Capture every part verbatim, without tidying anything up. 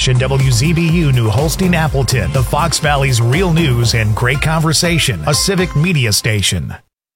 station, W Z B U New Holstein Appleton, the Fox Valley's real news and great conversation, a civic media station.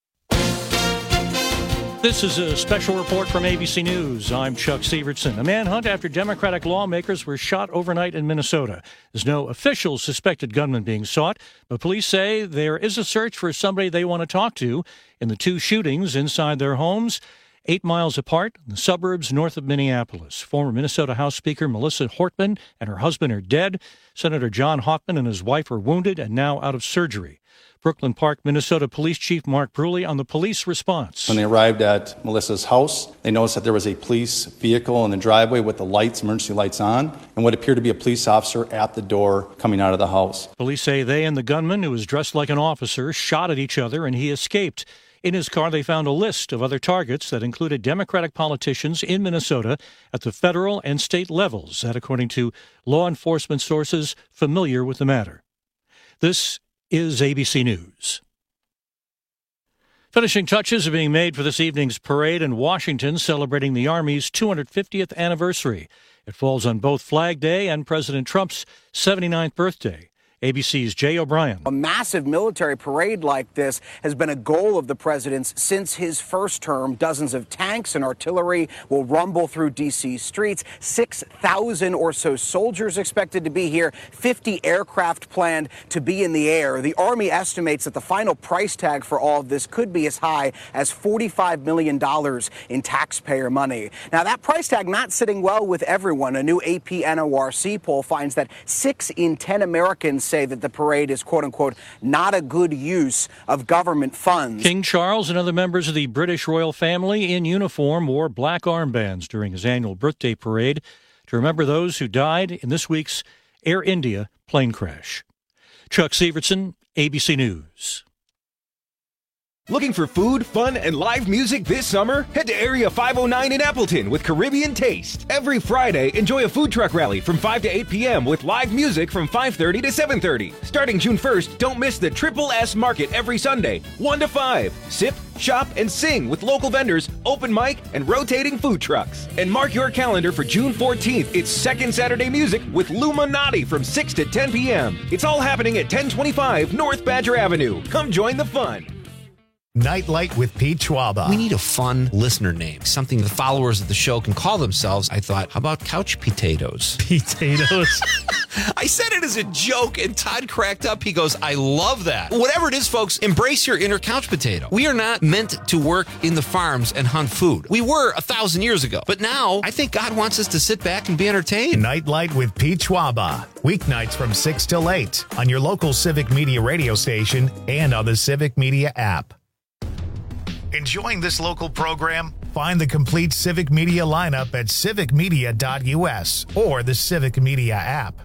This is a special report from A B C News. I'm Chuck Severson. A manhunt after Democratic lawmakers were shot overnight in Minnesota. There's no official suspected gunman being sought, but police say there is a search for somebody they want to talk to in the two shootings inside their homes, eight miles apart in the suburbs north of Minneapolis. Former Minnesota House Speaker Melissa Hortman and her husband are dead. Senator John Hoffman and his wife are wounded and now out of surgery. Brooklyn Park, Minnesota Police Chief Mark Bruley on the police response. When they arrived at Melissa's house, they noticed that there was a police vehicle in the driveway with the lights, emergency lights on, and what appeared to be a police officer at the door coming out of the house. Police say they and the gunman, who was dressed like an officer, shot at each other and he escaped. In his car, they found a list of other targets that included Democratic politicians in Minnesota at the federal and state levels, that according to law enforcement sources familiar with the matter. This is A B C News. Finishing touches are being made for this evening's parade in Washington celebrating the Army's two hundred fiftieth anniversary. It falls on both Flag Day and President Trump's seventy-ninth birthday. A B C's Jay O'Brien. A massive military parade like this has been a goal of the president's since his first term. Dozens of tanks and artillery will rumble through D C streets. six thousand or so soldiers expected to be here. fifty aircraft planned to be in the air. The Army estimates that the final price tag for all of this could be as high as forty-five million dollars in taxpayer money. Now, that price tag not sitting well with everyone. A new A P N O R C poll finds that six in ten Americans say that the parade is, quote unquote, not a good use of government funds. King Charles and other members of the British royal family in uniform wore black armbands during his annual birthday parade to remember those who died in this week's Air India plane crash. Chuck Severson, A B C News. Looking for food, fun, and live music this summer? Head to Area five oh nine in Appleton with Caribbean Taste. Every Friday, enjoy a food truck rally from five to eight p.m. with live music from five thirty to seven thirty. Starting June first, don't miss the Triple S Market every Sunday, one to five. Sip, shop, and sing with local vendors, open mic, and rotating food trucks. And mark your calendar for June fourteenth. It's Second Saturday Music with Luminati from six to ten p.m. It's all happening at ten twenty-five North Badger Avenue. Come join the fun. Nightlight with Pete Schwaba. We need a fun listener name, something the followers of the show can call themselves. I thought, how about couch potatoes? Potatoes. I said it as a joke, and Todd cracked up. He goes, I love that. Whatever it is, folks, embrace your inner couch potato. We are not meant to work in the farms and hunt food. We were a thousand years ago. But now, I think God wants us to sit back and be entertained. Nightlight with Pete Schwaba. Weeknights from six till eight on your local Civic Media radio station and on the Civic Media app. Enjoying this local program? Find the complete Civic Media lineup at civic media dot u s or the Civic Media app.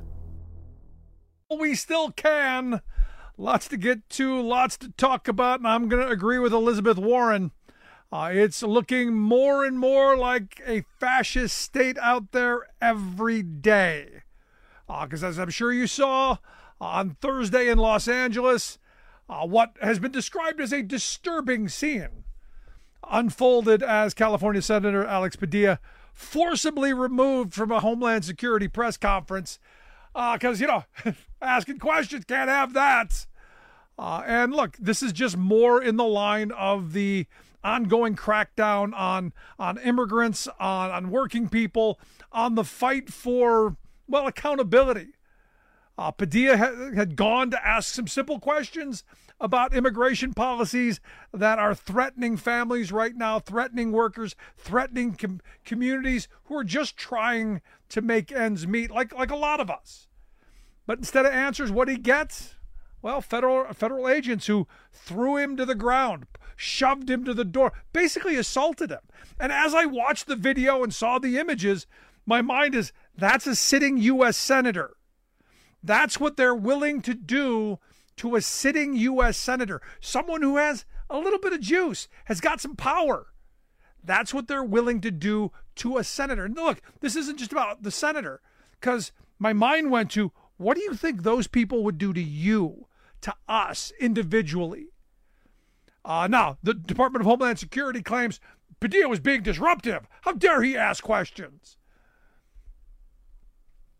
We still can. Lots to get to, lots to talk about, and I'm going to agree with Elizabeth Warren. Uh, it's looking more and more like a fascist state out there every day. Because uh, as I'm sure you saw on Thursday in Los Angeles, uh, what has been described as a disturbing scene unfolded as California Senator Alex Padilla forcibly removed from a Homeland Security press conference because, uh, you know, asking questions, can't have that. Uh, and look, this is just more in the line of the ongoing crackdown on on immigrants, on, on working people, on the fight for, well, accountability. Uh, Padilla ha- had gone to ask some simple questions about immigration policies that are threatening families right now, threatening workers, threatening com- communities who are just trying to make ends meet, like like a lot of us. But instead of answers, what he gets? Well, federal federal agents who threw him to the ground, shoved him to the door, basically assaulted him. And as I watched the video and saw the images, my mind is, that's a sitting U S senator. That's what they're willing to do to a sitting U S senator, someone who has a little bit of juice, has got some power. That's what they're willing to do to a senator. And look, this isn't just about the senator, because my mind went to, what do you think those people would do to you, to us individually? Uh, now, the Department of Homeland Security claims Padilla was being disruptive. How dare he ask questions?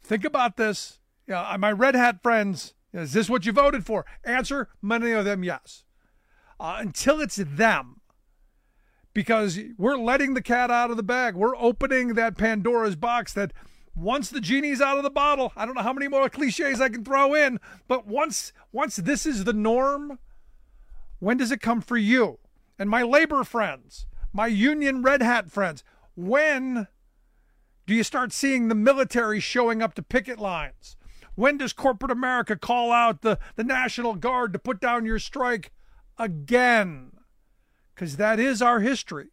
think about this. You know, my red hat friends, is this what you voted for? Answer, many of them, yes. Uh, until it's them. Because we're letting the cat out of the bag. We're opening that Pandora's box that once the genie's out of the bottle, I don't know how many more cliches I can throw in, but once once this is the norm, when does it come for you? And my labor friends, my union red hat friends, when do you start seeing the military showing up to picket lines? When does corporate America call out the, the National Guard to put down your strike again? Because that is our history.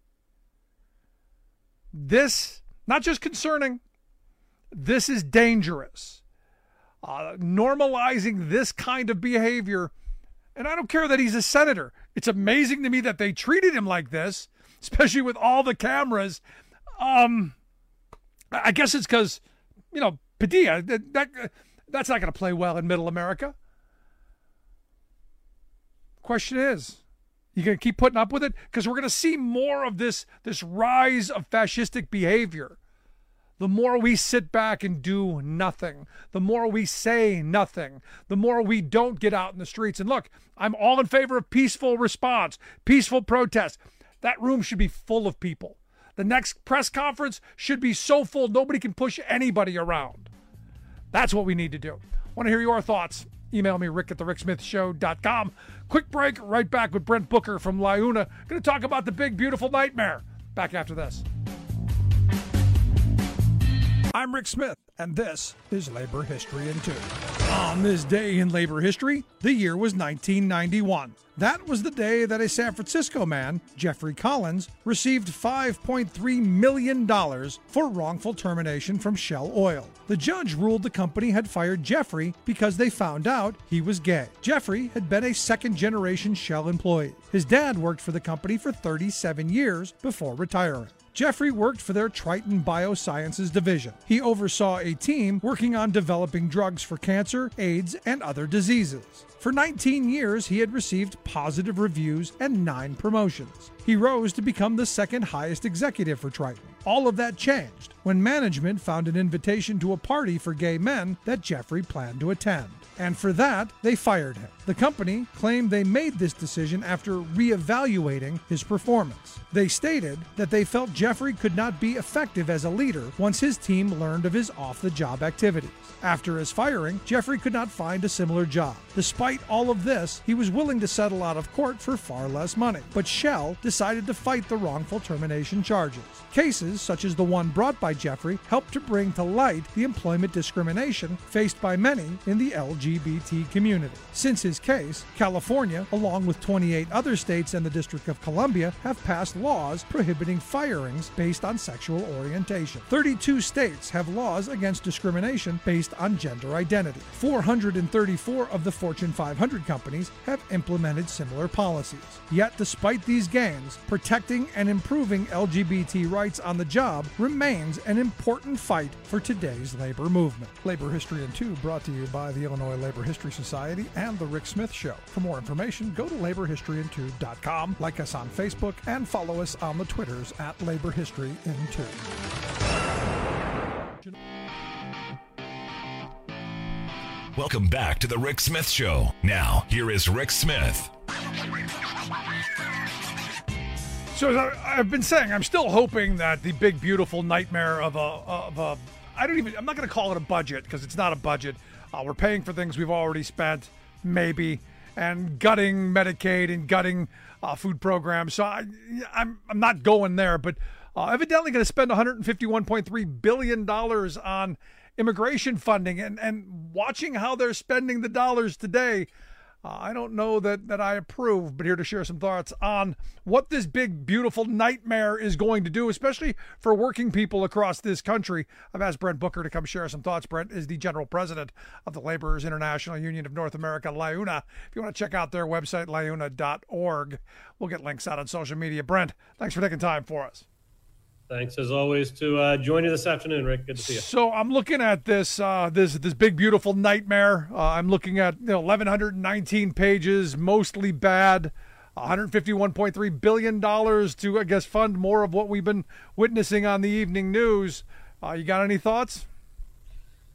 This, not just concerning, this is dangerous. Uh, normalizing this kind of behavior, and I don't care that he's a senator. It's amazing to me that they treated him like this, especially with all the cameras. Um, I guess it's because, you know, Padilla, that, that that's not going to play well in Middle America. Question is, you going to keep putting up with it? Because we're going to see more of this, this rise of fascistic behavior. The more we sit back and do nothing, the more we say nothing, the more we don't get out in the streets. And look, I'm all in favor of peaceful response, peaceful protest. That room should be full of people. The next press conference should be so full nobody can push anybody around. That's what we need to do. Want to hear your thoughts? Email me, rick at the rick smith show dot com. Quick break, right back with Brent Booker from LiUNA. Going to talk about the big, beautiful nightmare. Back after this. I'm Rick Smith, and this is Labor History in Two. On this day in labor history, the year was nineteen ninety-one. That was the day that a San Francisco man, Jeffrey Collins, received five point three million dollars for wrongful termination from Shell Oil. The judge ruled the company had fired Jeffrey because they found out he was gay. Jeffrey had been a second-generation Shell employee. His dad worked for the company for thirty-seven years before retiring. Jeffrey worked for their Triton Biosciences division. He oversaw a team working on developing drugs for cancer, AIDS, and other diseases. For nineteen years, he had received positive reviews and nine promotions. He rose to become the second highest executive for Triton. All of that changed when management found an invitation to a party for gay men that Jeffrey planned to attend. And for that, they fired him. The company claimed they made this decision after reevaluating his performance. They stated that they felt Jeffrey could not be effective as a leader once his team learned of his off-the-job activities. After his firing, Jeffrey could not find a similar job. Despite all of this, he was willing to settle out of court for far less money. But Shell decided to fight the wrongful termination charges. Cases such as the one brought by Jeffrey helped to bring to light the employment discrimination faced by many in the L G B T community. Since his case, California, along with twenty-eight other states and the District of Columbia, have passed laws prohibiting firings based on sexual orientation. thirty-two states have laws against discrimination based on gender identity. four hundred thirty-four of the Fortune five hundred companies have implemented similar policies. Yet, despite these gains, protecting and improving L G B T rights on the job remains an important fight for today's labor movement. Labor History in Two brought to you by the Illinois Labor History Society and The Rick Smith Show. For more information, go to labor history in two dot com, like us on Facebook, and follow us on the Twitters at Labor History in Two. Welcome back to The Rick Smith Show. Now, here is Rick Smith. So as I, I've been saying, I'm still hoping that the big, beautiful nightmare of a, of a I don't even, I'm not going to call it a budget because it's not a budget. Uh, we're paying for things we've already spent, maybe, and gutting Medicaid and gutting uh, food programs. So I, I'm, I'm not going there, but uh, evidently going to spend one hundred fifty-one point three billion dollars on immigration funding, and, and watching how they're spending the dollars today, uh, I don't know that, that I approve, but here to share some thoughts on what this big, beautiful nightmare is going to do, especially for working people across this country. I've asked Brent Booker to come share some thoughts. Brent is the general president of the Laborers International Union of North America, LiUNA. If you want to check out their website, liuna dot org, we'll get links out on social media. Brent, thanks for taking time for us. Thanks, as always, to uh, join you this afternoon, Rick. Good to see you. So I'm looking at this uh, this this big, beautiful nightmare. Uh, I'm looking at you know, eleven nineteen pages, mostly bad, one hundred fifty-one point three billion dollars to, I guess, fund more of what we've been witnessing on the evening news. Uh, you got any thoughts?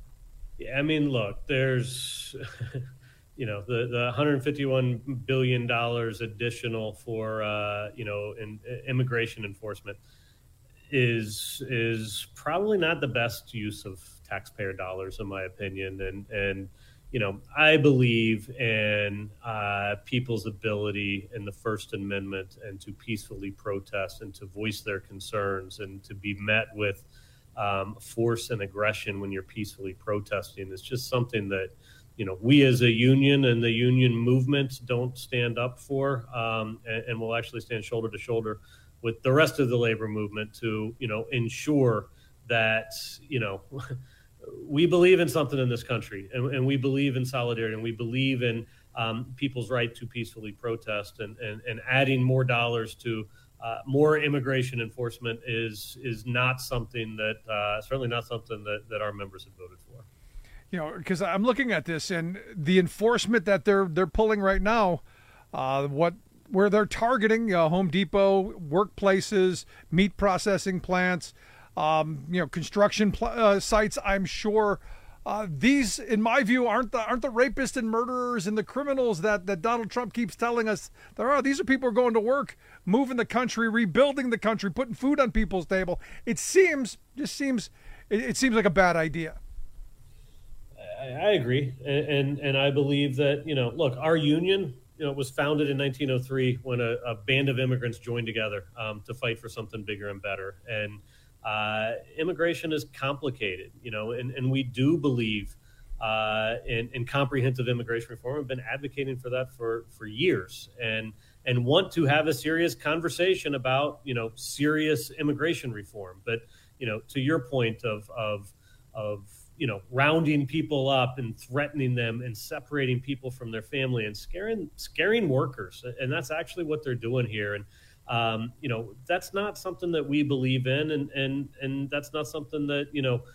Yeah, I mean, look, there's, you know, the, the one hundred fifty-one billion dollars additional for, uh, you know, in, immigration enforcement is is probably not the best use of taxpayer dollars, in my opinion. And, and you know, I believe in uh, people's ability in the First Amendment and to peacefully protest and to voice their concerns and to be met with um, force and aggression when you're peacefully protesting. It's just something that, you know, we as a union and the union movement don't stand up for, um, and, and we'll actually stand shoulder to shoulder with the rest of the labor movement to, you know, ensure that, you know, we believe in something in this country, and, and we believe in solidarity, and we believe in um, people's right to peacefully protest, and, and, and adding more dollars to uh, more immigration enforcement is is not something that, uh, certainly not something that, that our members have voted for. You know, because I'm looking at this, and the enforcement that they're they're pulling right now, uh, what where they're targeting uh, Home Depot, workplaces, meat processing plants, um, you know, construction pl- uh, sites. I'm sure uh, these, in my view, aren't the aren't the rapists and murderers and the criminals that, that Donald Trump keeps telling us there are. These are people who are going to work, moving the country, rebuilding the country, putting food on people's table. It seems just seems it, it seems like a bad idea. I agree, and, and and I believe that, you know, look, our union, you know, was founded in nineteen oh three when a, a band of immigrants joined together um, to fight for something bigger and better. And uh, immigration is complicated, you know, and, and we do believe uh, in, in comprehensive immigration reform. We've been advocating for that for, for years, and and want to have a serious conversation about, you know, serious immigration reform. But, you know, to your point of of of you know, rounding people up and threatening them and separating people from their family and scaring scaring workers. And that's actually what they're doing here. And, um, you know, that's not something that we believe in. And, and, and that's not something that, you know,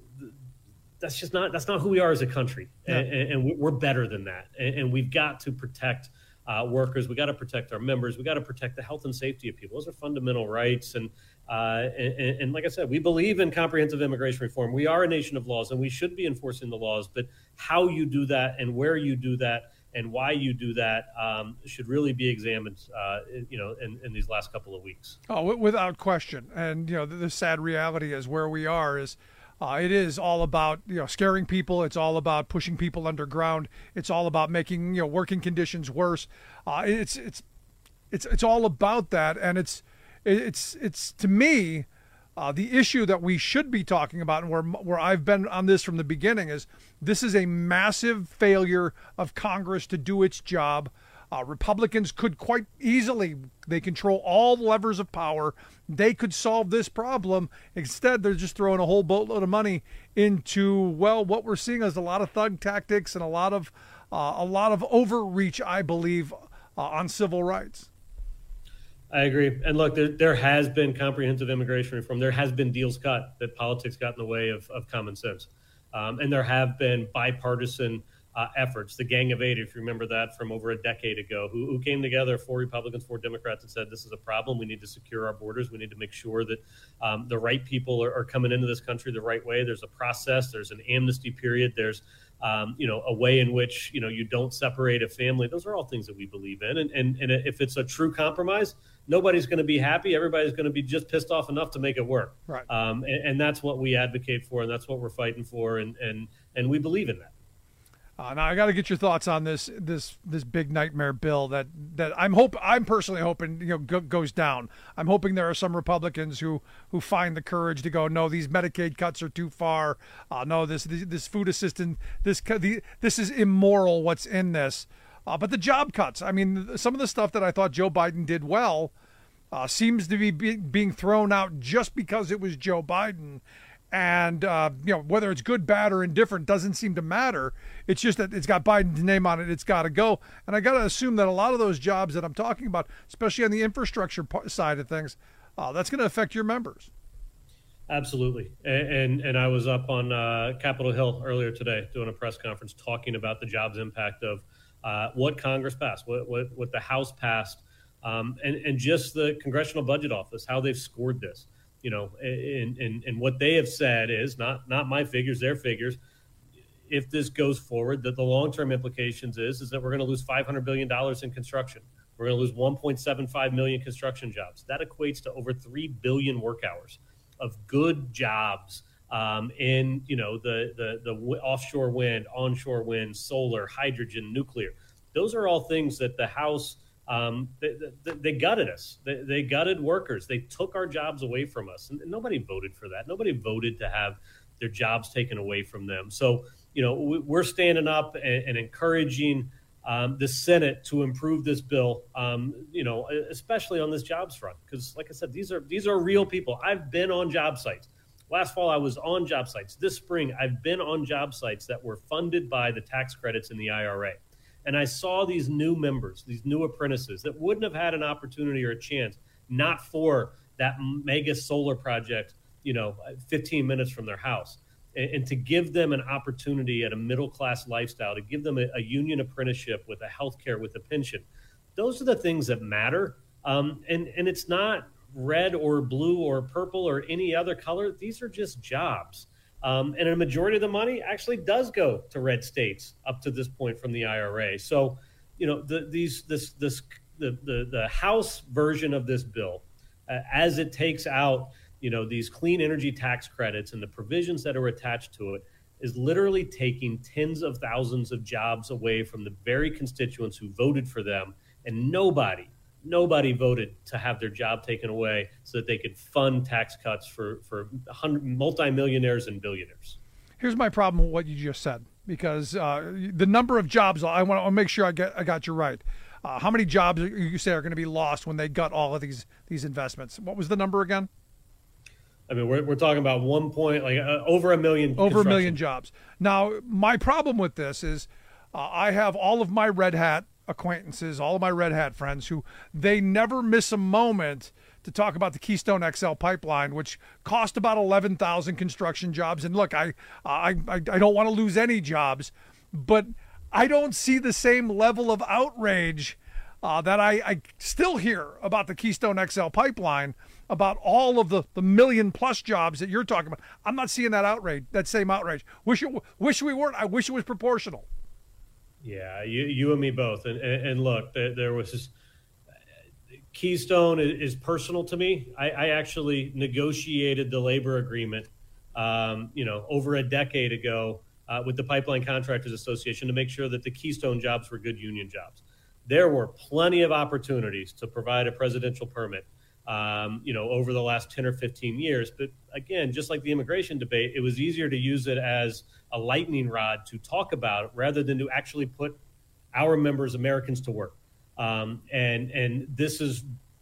that's just not, that's not who we are as a country. Yeah. And, and we're better than that. And, and we've got to protect uh, workers. We got to protect our members. We got to protect the health and safety of people. Those are fundamental rights. And, Uh, and, and like I said, we believe in comprehensive immigration reform. We are a nation of laws, and we should be enforcing the laws. But how you do that and where you do that and why you do that um, should really be examined, uh, you know, in, in these last couple of weeks. Oh, without question. And, you know, the, the sad reality is where we are is uh, it is all about, you know, scaring people. It's all about pushing people underground. It's all about making, you know, working conditions worse. Uh, it's it's it's it's all about that, and it's. It's it's to me, uh, the issue that we should be talking about, and where where I've been on this from the beginning, is this is a massive failure of Congress to do its job. Uh, Republicans could quite easily, they control all the levers of power. They could solve this problem. Instead, they're just throwing a whole boatload of money into, well, what we're seeing is a lot of thug tactics and a lot of uh, a lot of overreach, I believe, uh, on civil rights. I agree. And look, there, there has been comprehensive immigration reform. There has been deals cut that politics got in the way of, of common sense. Um, and there have been bipartisan uh, efforts. The Gang of Eight, if you remember that from over a decade ago, who, who came together, four Republicans, four Democrats, and said, this is a problem. We need to secure our borders. We need to make sure that um, the right people are, are coming into this country the right way. There's a process. There's an amnesty period. There's Um, you know, a way in which, you know, you don't separate a family. Those are all things that we believe in. And, and, and if it's a true compromise, nobody's going to be happy. Everybody's going to be just pissed off enough to make it work. Right. Um, and, and that's what we advocate for, and that's what we're fighting for. And, and, and we believe in that. Uh, now I got to get your thoughts on this this this big nightmare bill that, that I'm hope I'm personally hoping, you know, go, goes down. I'm hoping there are some Republicans who, who find the courage to go, no, these Medicaid cuts are too far. Uh, no, this, this this food assistance, this the, this is immoral. What's in this? Uh, but the job cuts. I mean, some of the stuff that I thought Joe Biden did well uh, seems to be, be being thrown out just because it was Joe Biden. And, uh, you know, whether it's good, bad, or indifferent doesn't seem to matter. It's just that it's got Biden's name on it. It's got to go. And I got to assume that a lot of those jobs that I'm talking about, especially on the infrastructure side of things, uh, that's going to affect your members. Absolutely. And, and, and I was up on uh, Capitol Hill earlier today doing a press conference talking about the jobs impact of uh, what Congress passed, what, what, what the House passed, um, and, and just the Congressional Budget Office, how they've scored this. You know, and, and, and what they have said is not not my figures, their figures. if this goes forward, that the long-term implications is, is that we're going to lose five hundred billion dollars in construction. We're going to lose one point seven five million construction jobs. That equates to over three billion work hours of good jobs um, in, you know, the, the, the offshore wind, onshore wind, solar, hydrogen, nuclear. Those are all things that the House, um, they, they, they gutted us. They, they gutted workers. They took our jobs away from us. And nobody voted for that. Nobody voted to have their jobs taken away from them. So, you know, we're standing up and, and encouraging um, the Senate to improve this bill, um, you know, especially on this jobs front. Because like I said, these are these are real people. I've been on job sites. Last fall, I was on job sites. This spring, I've been on job sites that were funded by the tax credits in the I R A. And I saw these new members, these new apprentices that wouldn't have had an opportunity or a chance, not for that mega solar project, you know, fifteen minutes from their house. And, and to give them an opportunity at a middle-class lifestyle, to give them a, a union apprenticeship with a health care, with a pension. Those are the things that matter. Um, and, and it's not red or blue or purple or any other color. These are just jobs. Um, and a majority of the money actually does go to red states up to this point from the I R A. So, you know, the, these this this the, the the House version of this bill, uh, as it takes out, you know, these clean energy tax credits and the provisions that are attached to it, is literally taking tens of thousands of jobs away from the very constituents who voted for them, and nobody. Nobody voted to have their job taken away so that they could fund tax cuts for, for multimillionaires and billionaires. Here's my problem with what you just said, because uh, the number of jobs, I want to make sure I get I got you right. Uh, how many jobs you say are going to be lost when they gut all of these these investments? What was the number again? I mean, we're we're talking about one point, like uh, over a million. Over a million jobs. Now, my problem with this is uh, I have all of my Red Hat acquaintances, all of my Red Hat friends, who they never miss a moment to talk about the Keystone X L pipeline, which cost about eleven thousand construction jobs. And look, I I I, I don't want to lose any jobs, but I don't see the same level of outrage uh, that I, I still hear about the Keystone X L pipeline, about all of the, the million plus jobs that you're talking about. I'm not seeing that outrage, that same outrage. Wish it, wish we weren't. I wish it was proportional. Yeah, you, you and me both. And, and, and look, there, there was this, Keystone is, is personal to me. I, I actually negotiated the labor agreement, um, you know, over a decade ago uh, with the Pipeline Contractors Association to make sure that the Keystone jobs were good union jobs. There were plenty of opportunities to provide a presidential permit, um, you know, over the last ten or fifteen years. But again, just like the immigration debate, it was easier to use it as a lightning rod to talk about rather than to actually put our members, Americans, to work. Um, and and this is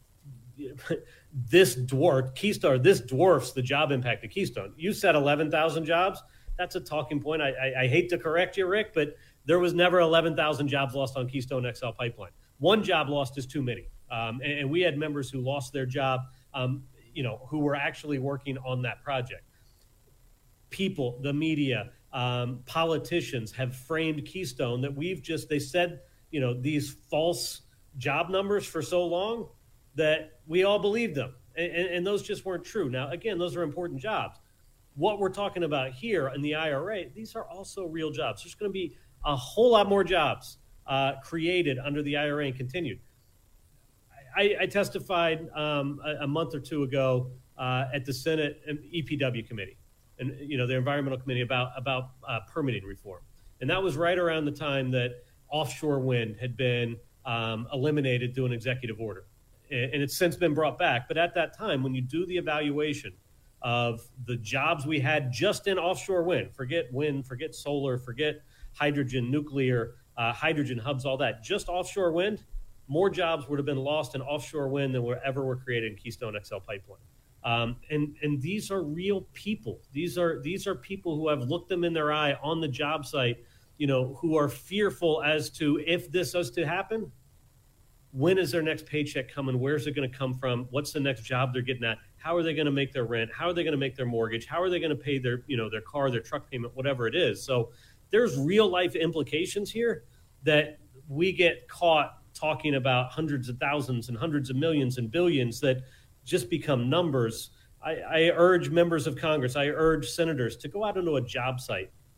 this dwarf Keystone. This dwarfs the job impact of Keystone. You said eleven thousand jobs. That's a talking point. I, I, I hate to correct you, Rick, but there was never eleven thousand jobs lost on Keystone X L pipeline. One job lost is too many. Um, and, and we had members who lost their job, um, you know, who were actually working on that project. People, the media, um, politicians have framed Keystone that we've just, they said, you know, these false job numbers for so long that we all believed them. And, and those just weren't true. Now, again, those are important jobs. What we're talking about here in the I R A, these are also real jobs. There's going to be a whole lot more jobs uh, created under the I R A and continued. I, I testified um, a, a month or two ago uh, at the Senate E P W committee, and you know, the environmental committee about about uh, permitting reform, and that was right around the time that offshore wind had been um, eliminated through an executive order, and, and it's since been brought back. But at that time, when you do the evaluation of the jobs we had just in offshore wind, forget wind, forget solar, forget hydrogen, nuclear, uh, hydrogen hubs, all that, just offshore wind, more jobs would have been lost in offshore wind than were ever were created in Keystone X L pipeline. Um, and and these are real people. These are these are people who have looked them in their eye on the job site, you know, who are fearful as to if this is to happen, when is their next paycheck coming? Where's it going to come from? What's the next job they're getting at? How are they going to make their rent? How are they going to make their mortgage? How are they going to pay their, you know, their car, their truck payment, whatever it is? So there's real life implications here that we get caught talking about hundreds of thousands and hundreds of millions and billions that just become numbers. I, I urge members of Congress, I urge senators to go out into a job site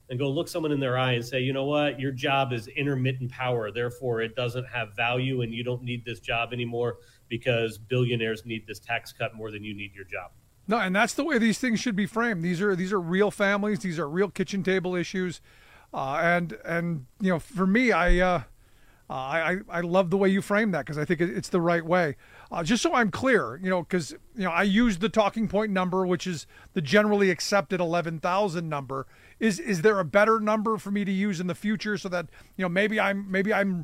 and go look someone in their eye and say, you know what, your job is intermittent power. Therefore, it doesn't have value and you don't need this job anymore because billionaires need this tax cut more than you need your job. No, and that's the way these things should be framed. These are these are real families. These are real kitchen table issues. Uh, and, and you know, for me, I, uh, uh, I, I love the way you frame that because I think it's the right way. Uh, just so I'm clear, you know, because, you know, I use the talking point number, which is the generally accepted eleven thousand number. Is is there a better number for me to use in the future so that, you know, maybe I'm maybe I'm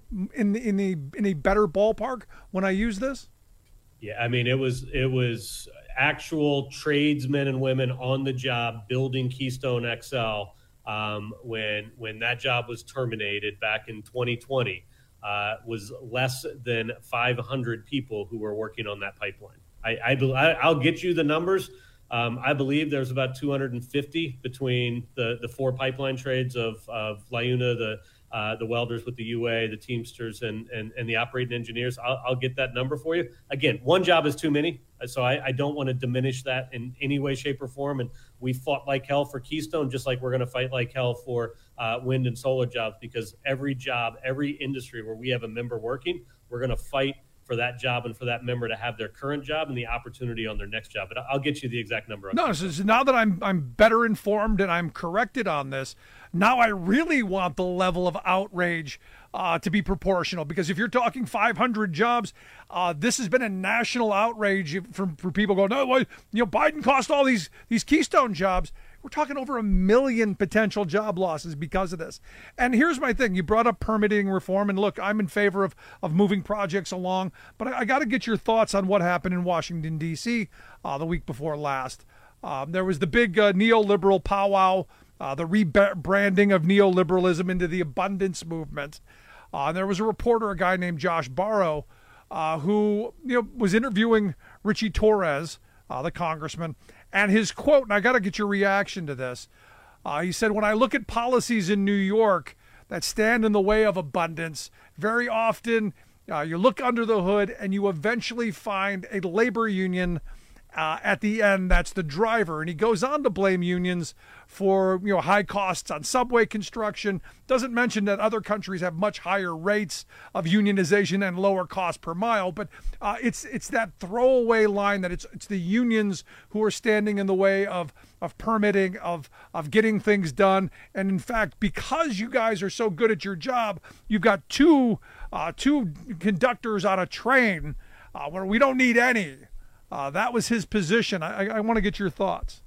in the, in the in a better ballpark when I use this? Yeah, I mean, it was it was actual tradesmen and women on the job building Keystone X L um, when when that job was terminated back in twenty twenty. Uh, was less than five hundred people who were working on that pipeline. I, I, I'll get you the numbers. Um, I believe there's about two hundred fifty between the, the four pipeline trades of, of LiUNA, the uh, the welders with the U A, the Teamsters, and and, and the operating engineers. I'll, I'll get that number for you. Again, one job is too many, so I, I don't want to diminish that in any way, shape, or form. And we fought like hell for Keystone, just like we're going to fight like hell for uh, wind and solar jobs, because every job, every industry where we have a member working, we're going to fight for that job and for that member to have their current job and the opportunity on their next job. But I'll get you the exact number. No, so, so now that I'm I'm better informed and I'm corrected on this, now I really want the level of outrage uh, to be proportional. Because if you're talking five hundred jobs, uh, this has been a national outrage for, for people going, no, well, you know, Biden cost all these these Keystone jobs. We're talking over a million potential job losses because of this. And here's my thing. You brought up permitting reform. And look, I'm in favor of, of moving projects along. But I, I got to get your thoughts on what happened in Washington, D C uh, the week before last. Um, there was the big uh, neoliberal powwow, uh, the rebranding of neoliberalism into the abundance movement. Uh, and there was a reporter, a guy named Josh Barro, uh, who you know was interviewing Richie Torres, uh, the congressman. And his quote, and I got to get your reaction to this. Uh, he said, when I look at policies in New York that stand in the way of abundance, very often uh, you look under the hood and you eventually find a labor union uh, at the end that's the driver. And he goes on to blame unions for you know high costs on subway construction. Doesn't mention that other countries have much higher rates of unionization and lower cost per mile. But uh, it's it's that throwaway line that it's it's the unions who are standing in the way of of permitting, of of getting things done. And in fact, because you guys are so good at your job, you've got two uh, two conductors on a train uh, where we don't need any. Uh, that was his position. I, I, I want to get your thoughts.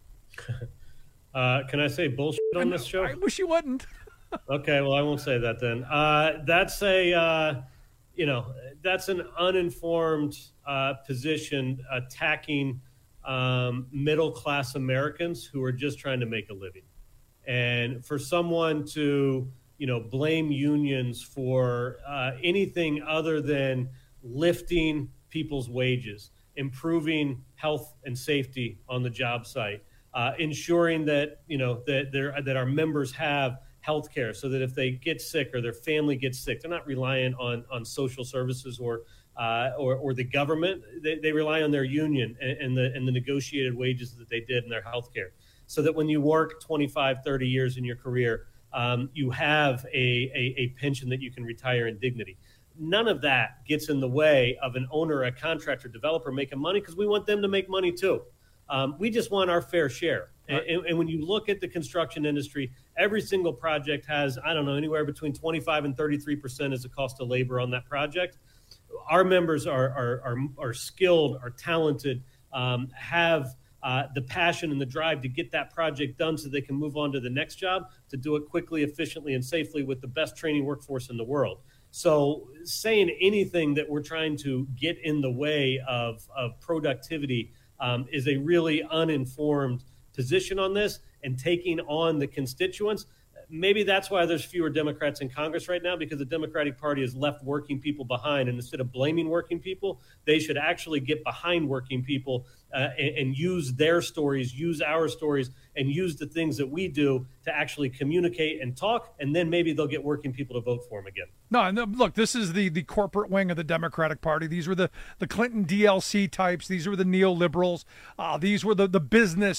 Uh, can I say bullshit on this show? I wish you wouldn't. Okay, well, I won't say that then. Uh, that's a, uh, you know, that's an uninformed uh, position attacking um, middle-class Americans who are just trying to make a living. And for someone to, you know, blame unions for uh, anything other than lifting people's wages, improving health and safety on the job site, uh, ensuring that, you know, that there that our members have health care so that if they get sick or their family gets sick, they're not relying on, on social services or, uh, or or the government. They, they rely on their union and, and the and the negotiated wages that they did in their health care, so that when you work twenty-five, thirty years in your career, um, you have a, a, a pension that you can retire in dignity. None of that gets in the way of an owner, a contractor, developer making money, because we want them to make money too. Um, we just want our fair share. Right. And, and when you look at the construction industry, every single project has, I don't know, anywhere between twenty-five and thirty-three percent is the cost of labor on that project. Our members are are are, are skilled, are talented, um, have uh, the passion and the drive to get that project done so they can move on to the next job, to do it quickly, efficiently, and safely with the best training workforce in the world. So saying anything that we're trying to get in the way of, of productivity um, is a really uninformed position on this, and taking on the constituents. Maybe that's why there's fewer Democrats in Congress right now, because the Democratic Party has left working people behind. And instead of blaming working people, they should actually get behind working people uh, and, and use their stories, use our stories, and use the things that we do to actually communicate and talk. And then maybe they'll get working people to vote for them again. No, and look, this is the, the corporate wing of the Democratic Party. These were the, the Clinton D L C types. These were the neoliberals. Uh, these were the, the business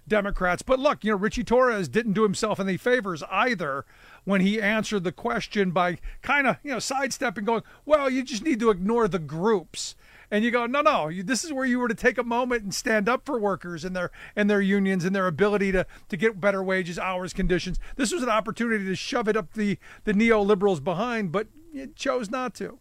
Democrats. But look, you know, Richie Torres didn't do himself any favors either when he answered the question by kind of, you know, sidestepping, going, well, you just need to ignore the groups. And you go, no, no, you, this is where you were to take a moment and stand up for workers and their and their unions and their ability to, to get better wages, hours, conditions. This was an opportunity to shove it up the, the neoliberals behind, but it chose not to.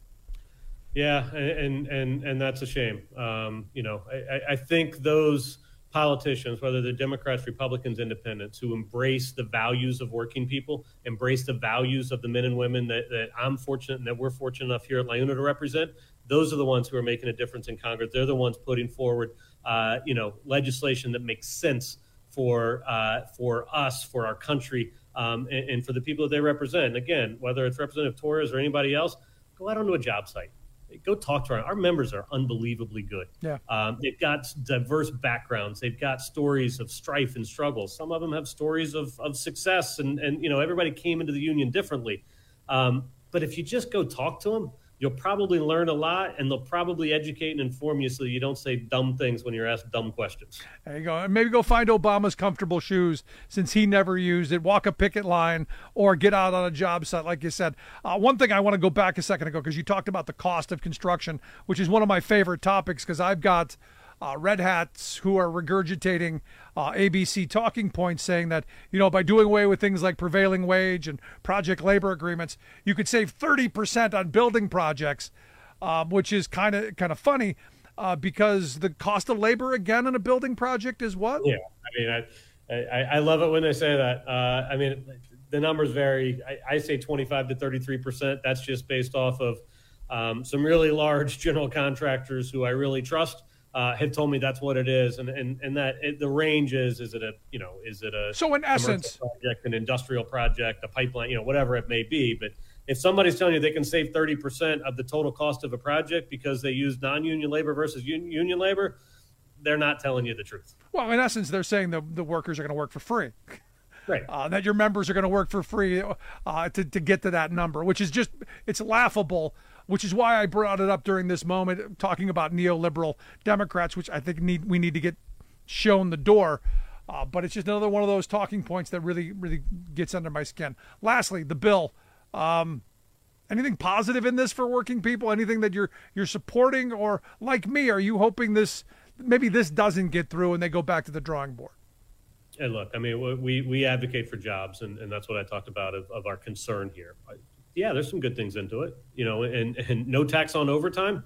Yeah, and and and that's a shame. Um, you know, I, I think those politicians, whether they're Democrats, Republicans, Independents, who embrace the values of working people, embrace the values of the men and women that, that I'm fortunate and that we're fortunate enough here at LiUNA to represent, those are the ones who are making a difference in Congress. They're the ones putting forward, uh, you know, legislation that makes sense for uh, for us, for our country, um, and, and for the people that they represent. And again, whether it's Representative Torres or anybody else, go out onto a job site. Go talk to our, our members are unbelievably good. Yeah. Um, they've got diverse backgrounds. They've got stories of strife and struggle. Some of them have stories of, of success, and, and, you know, everybody came into the union differently. Um, but if you just go talk to them, you'll probably learn a lot, and they'll probably educate and inform you so you don't say dumb things when you're asked dumb questions. There you go. And maybe go find Obama's comfortable shoes since he never used it. Walk a picket line or get out on a job site, like you said. Uh, one thing I want to go back a second ago, because you talked about the cost of construction, which is one of my favorite topics, because I've got uh, red hats who are regurgitating uh, A B C talking points saying that, you know, by doing away with things like prevailing wage and project labor agreements, you could save thirty percent on building projects, um, which is kind of kind of funny uh, because the cost of labor, again, in a building project is what? Yeah, I mean, I, I, I love it when they say that. Uh, I mean, the numbers vary. I, I say twenty-five to thirty-three percent. That's just based off of um, some really large general contractors who I really trust. Uh, have told me that's what it is, and and and that it, the range is is it a you know is it a so in essence project, an industrial project, a pipeline, you know, whatever it may be. But if somebody's telling you they can save thirty percent of the total cost of a project because they use non-union labor versus un- union labor, they're not telling you the truth. Well, in essence, they're saying the the workers are going to work for free. Right. Uh, that your members are going to work for free uh, to to get to that number, which is just it's laughable. Which is why I brought it up during this moment, talking about neoliberal Democrats, which I think need we need to get shown the door. Uh, but it's just another one of those talking points that really, really gets under my skin. Lastly, the bill. Um, anything positive in this for working people? Anything that you're you're supporting, or like me, are you hoping this maybe this doesn't get through and they go back to the drawing board? Hey, look, I mean, we we advocate for jobs, and, and that's what I talked about of, of our concern here. Yeah, there's some good things into it, you know, and, and no tax on overtime.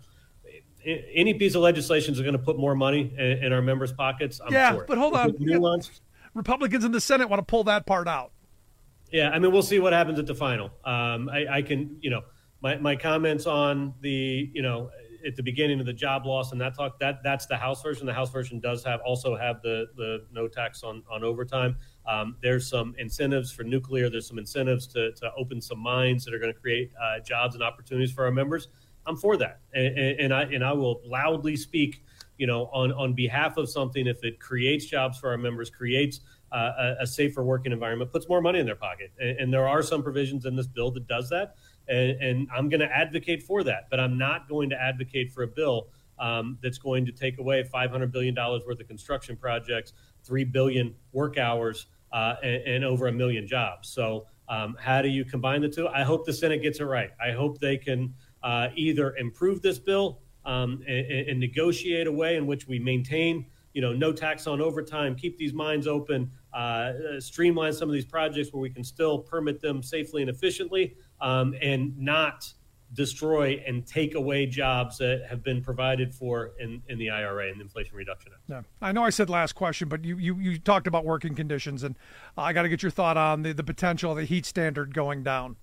Any piece of legislation is going to put more money in, in our members' pockets. I'm yeah, for it. But hold on. Nuanced. Republicans in the Senate want to pull that part out. Yeah, I mean, we'll see what happens at the final. Um, I, I can, you know, my, my comments on the, you know, at the beginning of the job loss and that talk, that that's the House version. The House version does have also have the the no tax on, on overtime. Um, there's some incentives for nuclear. There's some incentives to, to open some mines that are going to create uh, jobs and opportunities for our members. I'm for that, and, and, and I and I will loudly speak, you know, on, on behalf of something if it creates jobs for our members, creates uh, a, a safer working environment, puts more money in their pocket. And, and there are some provisions in this bill that does that, and, and I'm going to advocate for that. But I'm not going to advocate for a bill um, that's going to take away five hundred billion dollars worth of construction projects, three billion work hours, uh, and, and over a million jobs. So um, how do you combine the two? I hope the Senate gets it right. I hope they can uh, either improve this bill um, and, and negotiate a way in which we maintain, you know, no tax on overtime, keep these mines open, uh, streamline some of these projects where we can still permit them safely and efficiently, um, and not destroy and take away jobs that have been provided for in, in the I R A and the Inflation Reduction Act. Yeah. I know I said last question, but you, you, you talked about working conditions, and I got to get your thought on the, the potential of the heat standard going down.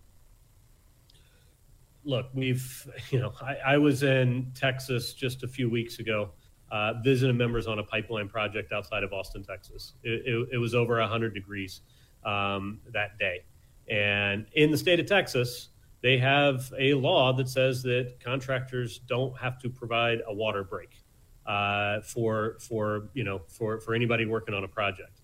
Look, we've, you know, I, I was in Texas just a few weeks ago, uh, visiting members on a pipeline project outside of Austin, Texas. It, it, it was over one hundred degrees um, that day. And in the state of Texas, they have a law that says that contractors don't have to provide a water break uh, for for you know for, for anybody working on a project.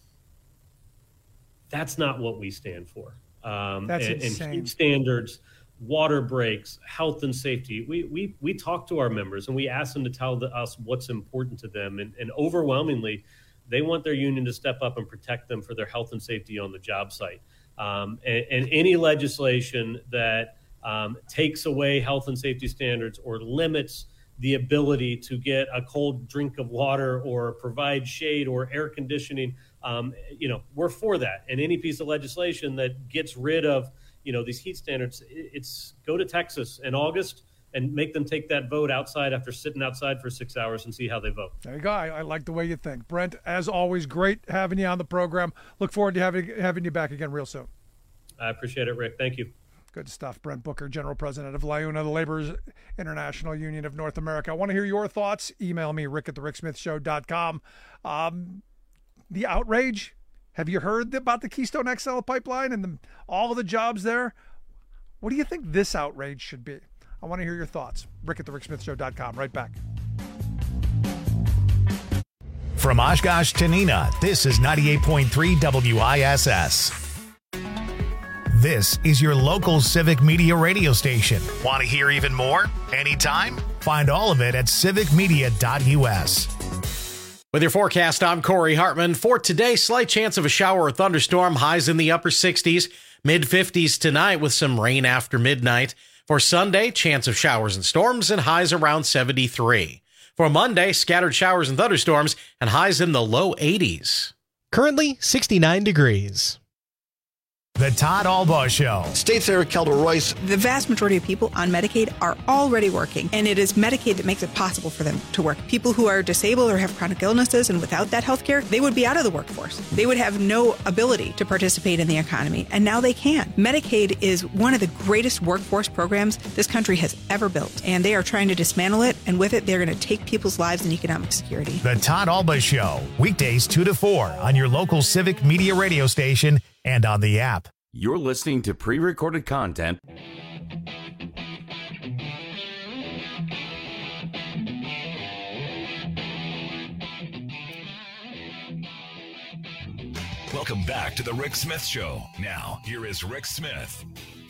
That's not what we stand for. Um, That's and, insane. and heat standards, water breaks, health and safety. We we we talk to our members and we ask them to tell the, us what's important to them, and, and overwhelmingly, They want their union to step up and protect them for their health and safety on the job site. Um, and, and any legislation that um, takes away health and safety standards or limits the ability to get a cold drink of water or provide shade or air conditioning, um, you know, we're for that. And any piece of legislation that gets rid of, you know, these heat standards, it's go to Texas in August and make them take that vote outside after sitting outside for six hours and see how they vote. There you go. I, I like the way you think. Brent, as always, great having you on the program. Look forward to having, having you back again real soon. I appreciate it, Rick. Thank you. Good stuff. Brent Booker, General President of LIUNA, the Laborers International Union of North America. I want to hear your thoughts. Email me, rick at the rick smith show dot com. Um, the outrage, have you heard about the Keystone X L pipeline and the, all of the jobs there? What do you think this outrage should be? I want to hear your thoughts. Rick at the rick smith show dot com. Right back. From Oshkosh to Neenah, this is ninety-eight point three W I S S. This is your local civic media radio station. Want to hear even more? Anytime? Find all of it at civic media dot U S. With your forecast, I'm Corey Hartman. For today, slight chance of a shower or thunderstorm, highs in the upper sixties, mid fifties tonight with some rain after midnight. For Sunday, chance of showers and storms and highs around seventy-three. For Monday, scattered showers and thunderstorms and highs in the low eighties. Currently, sixty-nine degrees. The Todd Albaugh Show. State Senator Kelda Royce. The vast majority of people on Medicaid are already working, and it is Medicaid that makes it possible for them to work. People who are disabled or have chronic illnesses and without that health care, they would be out of the workforce. They would have no ability to participate in the economy, and now they can. Medicaid is one of the greatest workforce programs this country has ever built, and they are trying to dismantle it, and with it, they're going to take people's lives and economic security. The Todd Albaugh Show, weekdays two to four on your local civic media radio station and on the app. You're listening to pre-recorded content. Welcome back to the Rick Smith Show. Now, here is Rick Smith.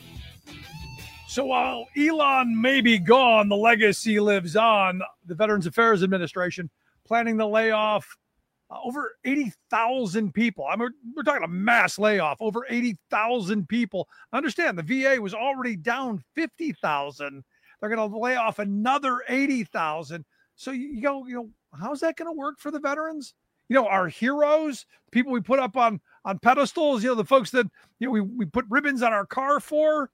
So while Elon may be gone, the legacy lives on. The Veterans Affairs Administration planning the layoff Uh, over eighty thousand people. I mean, we're, we're talking a mass layoff, over eighty thousand people. Understand, the V A was already down fifty thousand. They're going to lay off another eighty thousand. So you, you go, you know, how's that going to work for the veterans? You know, our heroes, people we put up on, on pedestals, you know, the folks that, you know, we, we put ribbons on our car for.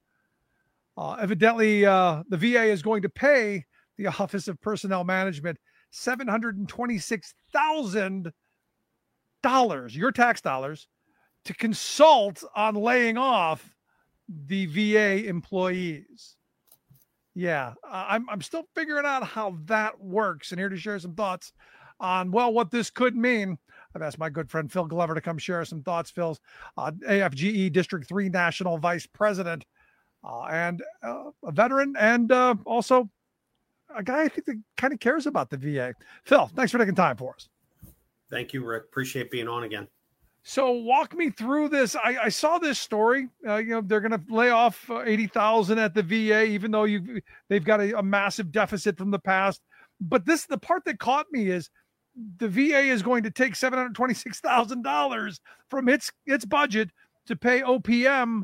Uh, evidently, uh, the V A is going to pay the Office of Personnel Management seven hundred twenty-six thousand dollars, your tax dollars, to consult on laying off the V A employees. Yeah, I'm I'm still figuring out how that works, and here to share some thoughts on, well, what this could mean. I've asked my good friend Phil Glover to come share some thoughts. Phil's uh, A F G E District three National Vice President uh, and uh, a veteran, and uh, also a guy I think that kind of cares about the V A. Phil, thanks for taking time for us. Thank you, Rick. Appreciate being on again. So walk me through this. I, I saw this story. Uh, you know, they're going to lay off uh, eighty thousand at the V A, even though you they've got a, a massive deficit from the past. But this, the part that caught me is the V A is going to take seven hundred twenty-six thousand dollars from its its budget to pay O P M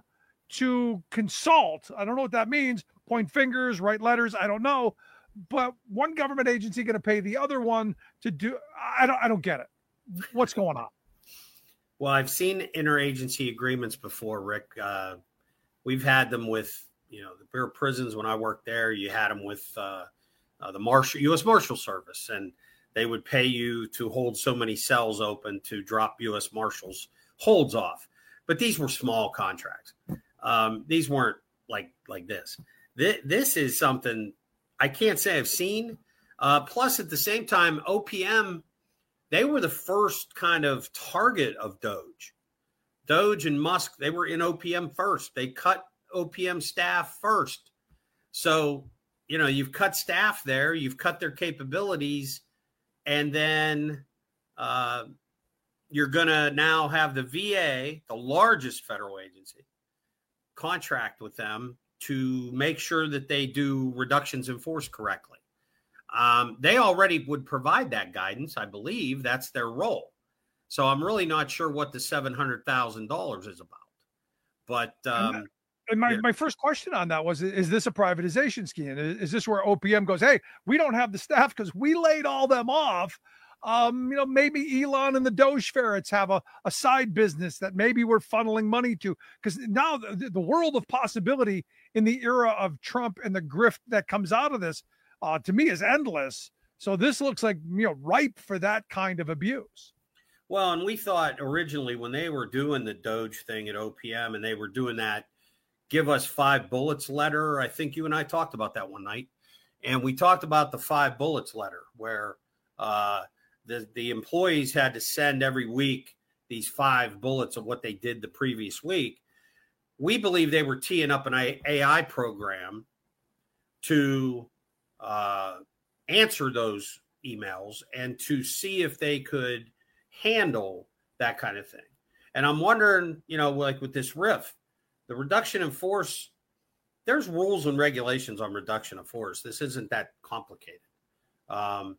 to consult. I don't know what that means. Point fingers, write letters. I don't know. But one government agency going to pay the other one to do. I don't. I don't get it. What's going on? Well, I've seen interagency agreements before, Rick. Uh, we've had them with, you know, the Bureau of Prisons. When I worked there, you had them with uh, uh, the Marshal, U S Marshal Service, and they would pay you to hold so many cells open to drop U S Marshals holds off. But these were small contracts. Um, these weren't like like this. This, this is something I can't say I've seen. Uh, plus, at the same time, O P M, they were the first kind of target of Doge. Doge and Musk, they were in O P M first. They cut O P M staff first. So, you know, you've cut staff there, you've cut their capabilities, and then uh, you're going to now have the V A, the largest federal agency, contract with them to make sure that they do reductions in force correctly. Um, they already would provide that guidance. I believe that's their role. So I'm really not sure what the seven hundred thousand dollars is about. But um, and my, my first question on that was, is this a privatization scheme? Is, is this where O P M goes, hey, we don't have the staff because we laid all them off? Um, you know, maybe Elon and the Doge ferrets have a, a side business that maybe we're funneling money to, because now the, the world of possibility in the era of Trump and the grift that comes out of this, uh, to me, is endless. So this looks like, you know, ripe for that kind of abuse. Well, and we thought originally when they were doing the Doge thing at O P M and they were doing that give us five bullets letter, I think you and I talked about that one night. And we talked about the five bullets letter where uh, the, the employees had to send every week these five bullets of what they did the previous week. We believe they were teeing up an A I program to uh, answer those emails and to see if they could handle that kind of thing. And I'm wondering, you know, like with this R I F, the reduction in force, there's rules and regulations on reduction of force. This isn't that complicated. Um,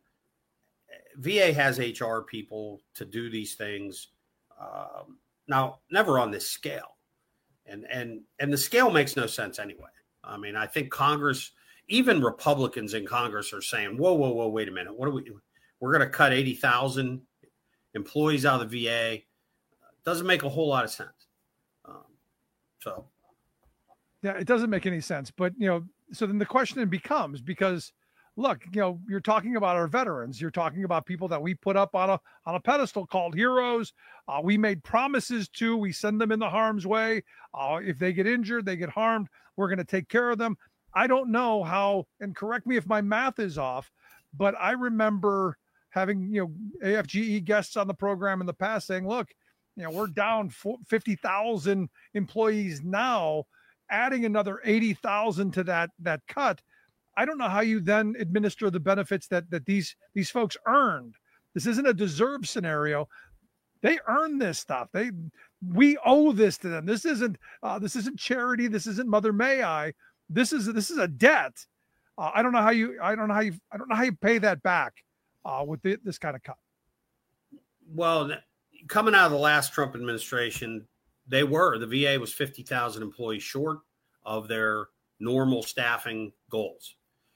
V A has H R people to do these things. Um, now, never on this scale. And, and, and the scale makes no sense anyway. I mean, I think Congress, even Republicans in Congress are saying, whoa, whoa, whoa, wait a minute. What are we, we're going to cut eighty thousand employees out of the V A. Doesn't make a whole lot of sense. Um, so. Yeah, it doesn't make any sense. But, you know, so then the question becomes, because look, you know, you're talking about our veterans. You're talking about people that we put up on a, on a pedestal called heroes. Uh, we made promises to, we send them in the harm's way. Uh, if they get injured, they get harmed, we're going to take care of them. I don't know how, and correct me if my math is off, but I remember having, you know, A F G E guests on the program in the past saying, look, you know, we're down fifty thousand employees now, adding another eighty thousand to that, that cut. I don't know how you then administer the benefits that, that these, these folks earned. This isn't a deserved scenario. They earn this stuff. They, we owe this to them. This isn't, uh, this isn't charity. This isn't Mother May I. This is, this is a debt. Uh, I don't know how you, I don't know how you, I don't know how you pay that back uh, with the, this kind of cut. Well, coming out of the last Trump administration, they were, the V A was fifty thousand employees short of their normal staffing goals.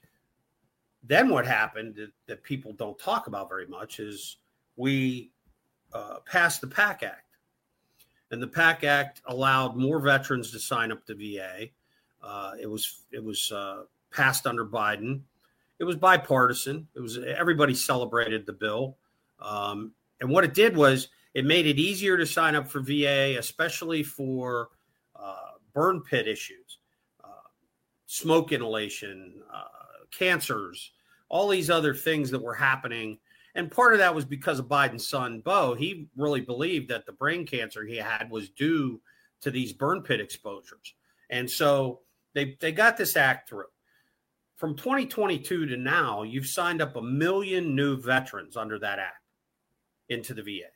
Then what happened that, that people don't talk about very much is we uh, passed the PACT Act. And the PACT Act allowed more veterans to sign up to V A. Uh, it was it was uh, passed under Biden. It was bipartisan. It was everybody celebrated the bill. Um, and what it did was it made it easier to sign up for V A, especially for uh, burn pit issues, uh, smoke inhalation, uh, cancers, all these other things that were happening. And part of that was because of Biden's son, Beau. He really believed that the brain cancer he had was due to these burn pit exposures. And so they, they got this act through. From twenty twenty-two to now, you've signed up a million new veterans under that act into the V A.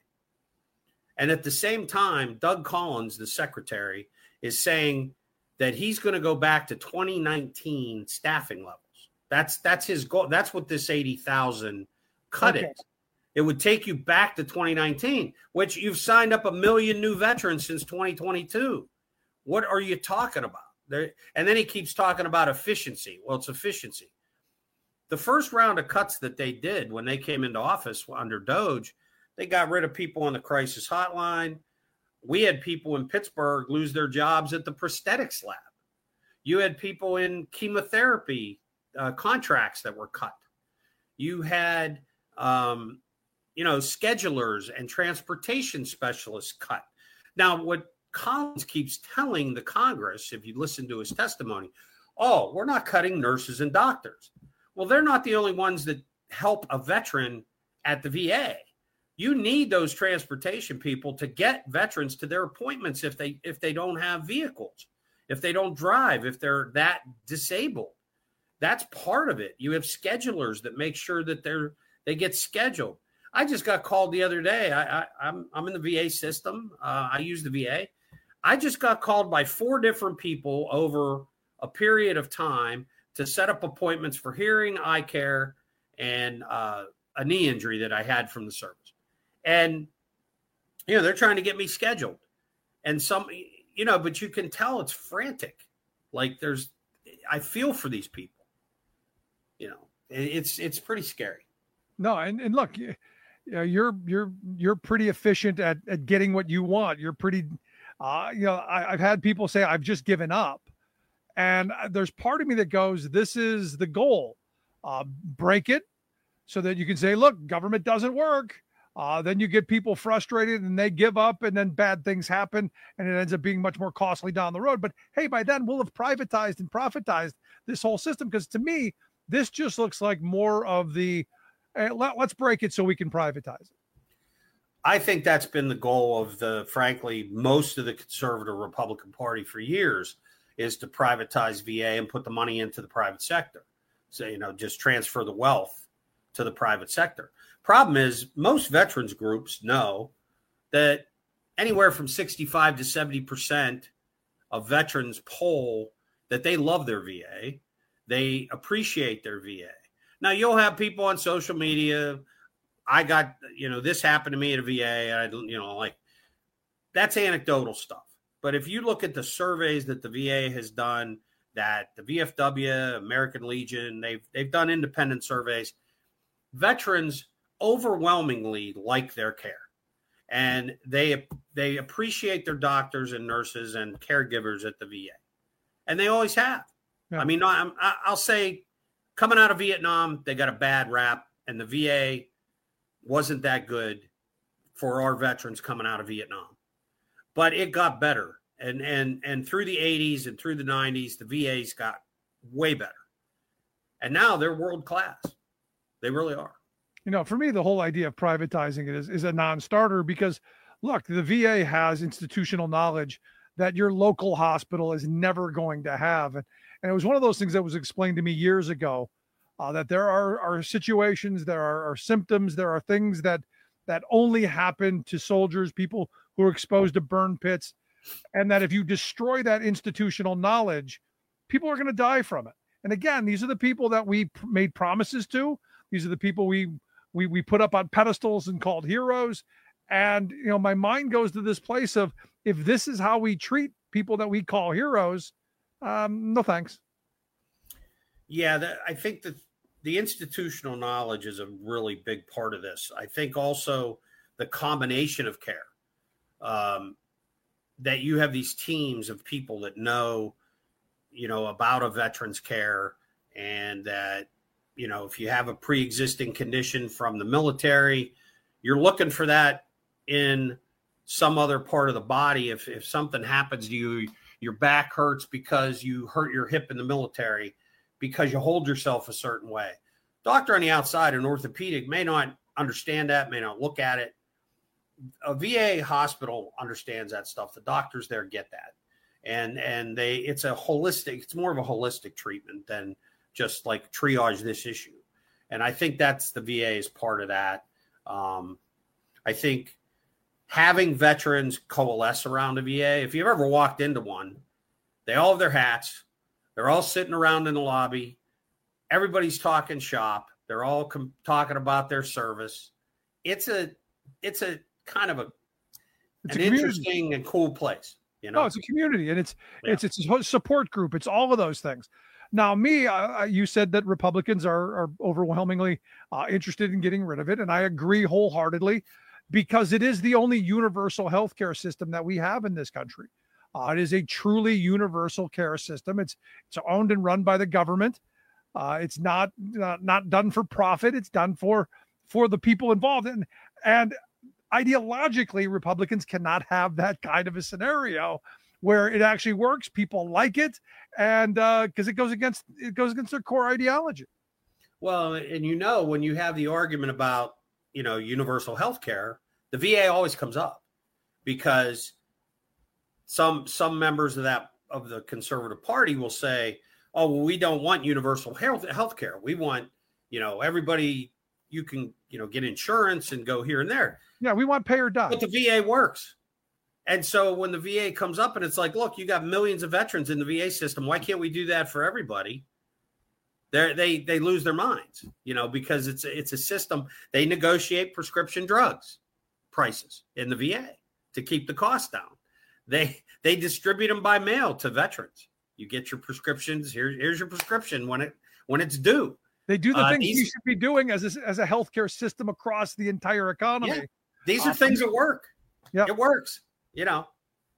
And at the same time, Doug Collins, the secretary, is saying that he's going to go back to twenty nineteen staffing levels. That's that's his goal. That's what this eighty thousand cut okay. is. It would take you back to twenty nineteen, which you've signed up a million new veterans since twenty twenty-two. What are you talking about? There, and then he keeps talking about efficiency. Well, it's efficiency. The first round of cuts that they did when they came into office under Doge, they got rid of people on the crisis hotline. We had people in Pittsburgh lose their jobs at the prosthetics lab. You had people in chemotherapy uh, contracts that were cut. You had, um, you know, schedulers and transportation specialists cut. Now, what Collins keeps telling the Congress, if you listen to his testimony, oh, we're not cutting nurses and doctors. Well, they're not the only ones that help a veteran at the V A. You need those transportation people to get veterans to their appointments if they if they don't have vehicles, if they don't drive, if they're that disabled. That's part of it. You have schedulers that make sure that they're they get scheduled. I just got called the other day. I, I, I'm I'm in the V A system. Uh, I use the V A. I just got called by four different people over a period of time to set up appointments for hearing, eye care, and uh, a knee injury that I had from the service. And You know, they're trying to get me scheduled. And some, you know, but you can tell it's frantic. Like there's, I feel for these people. You know, it's it's pretty scary. No, and, and look, you know, you're you're you're pretty efficient at, at getting what you want. You're pretty, uh, you know, I, I've had people say I've just given up, and there's part of me that goes, this is the goal, uh, break it, so that you can say, look, government doesn't work. Uh, then you get people frustrated and they give up, and then bad things happen, and it ends up being much more costly down the road. But hey, by then we'll have privatized and profitized this whole system, because to me, this just looks like more of the hey, let, let's break it so we can privatize it. I think that's been the goal of the, frankly, most of the conservative Republican Party for years, is to privatize V A and put the money into the private sector. So, you know, just transfer the wealth to the private sector. Problem is, most veterans groups know that anywhere from sixty-five to seventy percent of veterans poll that they love their V A. They appreciate their V A. Now, you'll have people on social media, I got, you know, this happened to me at a V A. I, you know, like, that's anecdotal stuff. But if you look at the surveys that the V A has done, that the V F W, American Legion, they've they've done independent surveys, veterans overwhelmingly like their care, and they they appreciate their doctors and nurses and caregivers at the V A, and they always have. Yeah. I mean, I'm, I'll say, coming out of Vietnam, they got a bad rap, and the V A wasn't that good for our veterans coming out of Vietnam, but it got better, and and and through the eighties and through the nineties, the V A's got way better, and now they're world class. They really are. You know, for me, the whole idea of privatizing it is, is a non-starter, because, look, the V A has institutional knowledge that your local hospital is never going to have. And, and it was one of those things that was explained to me years ago, uh, that there are, are situations, there are, are symptoms, there are things that that only happen to soldiers, people who are exposed to burn pits, and that if you destroy that institutional knowledge, people are going to die from it. And again, these are the people that we pr- made promises to. These are the people we we we put up on pedestals and called heroes. And, you know, my mind goes to this place of, if this is how we treat people that we call heroes, um, no thanks. Yeah, that, I think that the institutional knowledge is a really big part of this. I think also the combination of care, um, that you have these teams of people that know, you know, about a veteran's care, and that, you know, if you have a pre-existing condition from the military, you're looking for that in some other part of the body. If if something happens to you, your back hurts because you hurt your hip in the military, because you hold yourself a certain way. Doctor on the outside, an orthopedic, may not understand that, may not look at it. A V A hospital understands that stuff. The doctors there get that. And and they it's a holistic, it's more of a holistic treatment than just like triage this issue. And I think that's the V A is part of that. Um, I think having veterans coalesce around a V A, if you've ever walked into one, they all have their hats. They're all sitting around in the lobby. Everybody's talking shop. They're all com- talking about their service. It's a, it's a kind of a, it's an a interesting and cool place. You know, no, it's a community, and it's, yeah. it's, it's a support group. It's all of those things. Now, me, uh, you said that Republicans are, are overwhelmingly uh, interested in getting rid of it, and I agree wholeheartedly, because it is the only universal healthcare system that we have in this country. Uh, it is a truly universal care system. It's it's owned and run by the government. Uh, it's not, not not done for profit. It's done for for the people involved. And and ideologically, Republicans cannot have that kind of a scenario where it actually works. People like it, and because uh, it goes against it goes against their core ideology. Well, and you know, when you have the argument about, you know, universal health care, the V A always comes up, because some some members of that of the conservative party will say, oh, well, we don't want universal health health care. We want, you know, everybody, you can, you know, get insurance and go here and there. Yeah, we want pay or die. But the V A works. And so when the V A comes up and it's like, look, you got millions of veterans in the V A system. Why can't we do that for everybody? They they they lose their minds, you know, because it's it's a system. They negotiate prescription drugs prices in the V A. to keep the cost down. They they distribute them by mail to veterans. You get your prescriptions. Here, here's your prescription when it when it's due. They do the uh, things these, you should be doing as a, as a healthcare system across the entire economy. Yeah, these are uh, things that work. Yeah, it works. You know.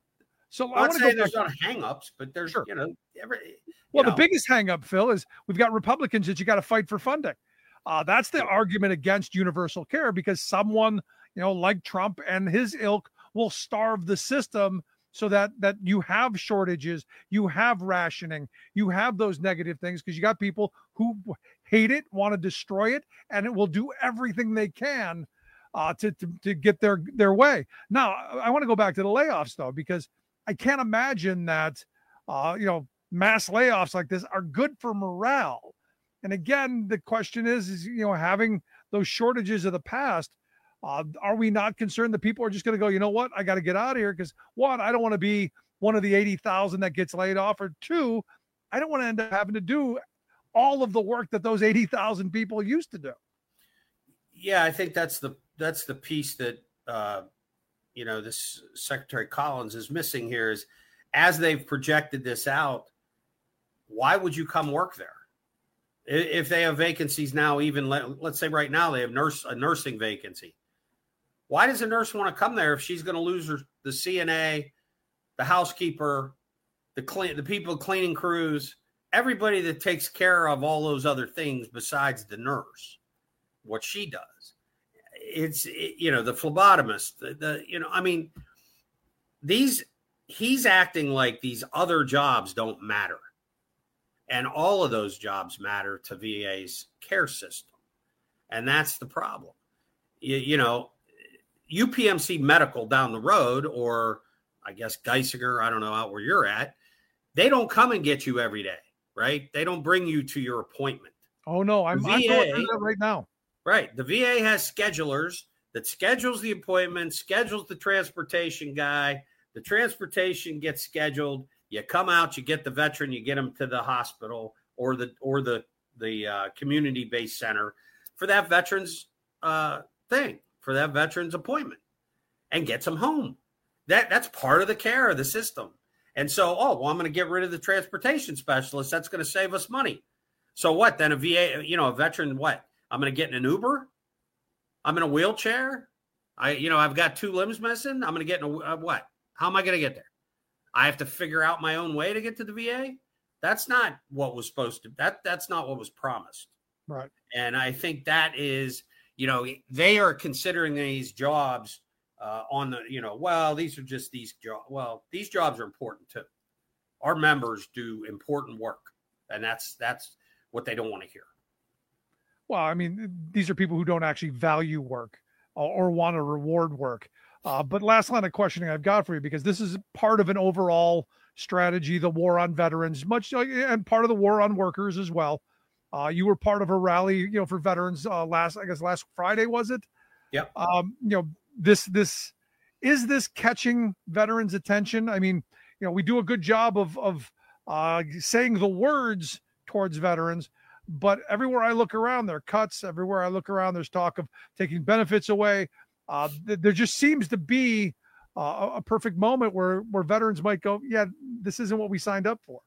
So I'm I not want saying to go there's back. not hang-ups, but there's Sure. you know every. You Well, know. the biggest hang up, Phil, is we've got Republicans that you got to fight for funding. Uh, that's the argument against universal care, because someone, you know, like Trump and his ilk will starve the system so that that you have shortages, you have rationing, you have those negative things, because you got people who hate it, want to destroy it, and it will do everything they can uh, to, to to get their their way. Now, I want to go back to the layoffs, though, because I can't imagine that, uh, you know, mass layoffs like this are good for morale. And again, the question is, is, you know, having those shortages of the past, uh, are we not concerned that people are just going to go, you know what, I got to get out of here? Because one, I don't want to be one of the eighty thousand that gets laid off, or two, I don't want to end up having to do all of the work that those eighty thousand people used to do. Yeah, I think that's the, that's the piece that, uh, you know, this Secretary Collins is missing here is, as they've projected this out, why would you come work there? If they have vacancies now, even let, let's say right now they have nurse a nursing vacancy. Why does a nurse want to come there if she's going to lose her, the C N A, the housekeeper, the clean, the people cleaning crews, everybody that takes care of all those other things besides the nurse, what she does? It's it, you know the phlebotomist, the, the you know I mean these he's acting like these other jobs don't matter. And all of those jobs matter to V A's care system. And that's the problem. You, you know, U P M C Medical down the road, or I guess Geisinger, I don't know out where you're at, they don't come and get you every day, right? They don't bring you to your appointment. Oh, no, I'm, I'm going through that right now. Right. The V A has schedulers that schedules the appointment, schedules the transportation guy. The transportation gets scheduled. You come out, you get the veteran, you get them to the hospital or the or the the uh, community-based center for that veteran's uh, thing, for that veteran's appointment, and gets them home. That that's part of the care of the system. And so, oh well, I'm going to get rid of the transportation specialist. That's going to save us money. So what? Then a V A, you know, a veteran, what? I'm going to get in an Uber. I'm in a wheelchair. I, you know, I've got two limbs missing. I'm going to get in a uh, what? How am I going to get there? I have to figure out my own way to get to the V A. That's not what was supposed to, that that's not what was promised. Right. And I think that is, you know, they are considering these jobs uh, on the, you know, well, these are just these jobs. Well, these jobs are important too. Our members do important work, and that's, that's what they don't want to hear. Well, I mean, these are people who don't actually value work or, or want to reward work. Uh, but last line of questioning I've got for you, because this is part of an overall strategy, the war on veterans, much like, and part of the war on workers as well. Uh, you were part of a rally, you know, for veterans uh, last, I guess last Friday, was it? Yeah. Um, you know, this, this, is this catching veterans' attention? I mean, you know, we do a good job of, of uh, saying the words towards veterans, but everywhere I look around, there are cuts. Everywhere I look around, there's talk of taking benefits away. Uh, th- there just seems to be uh, a perfect moment where, where veterans might go, yeah, this isn't what we signed up for.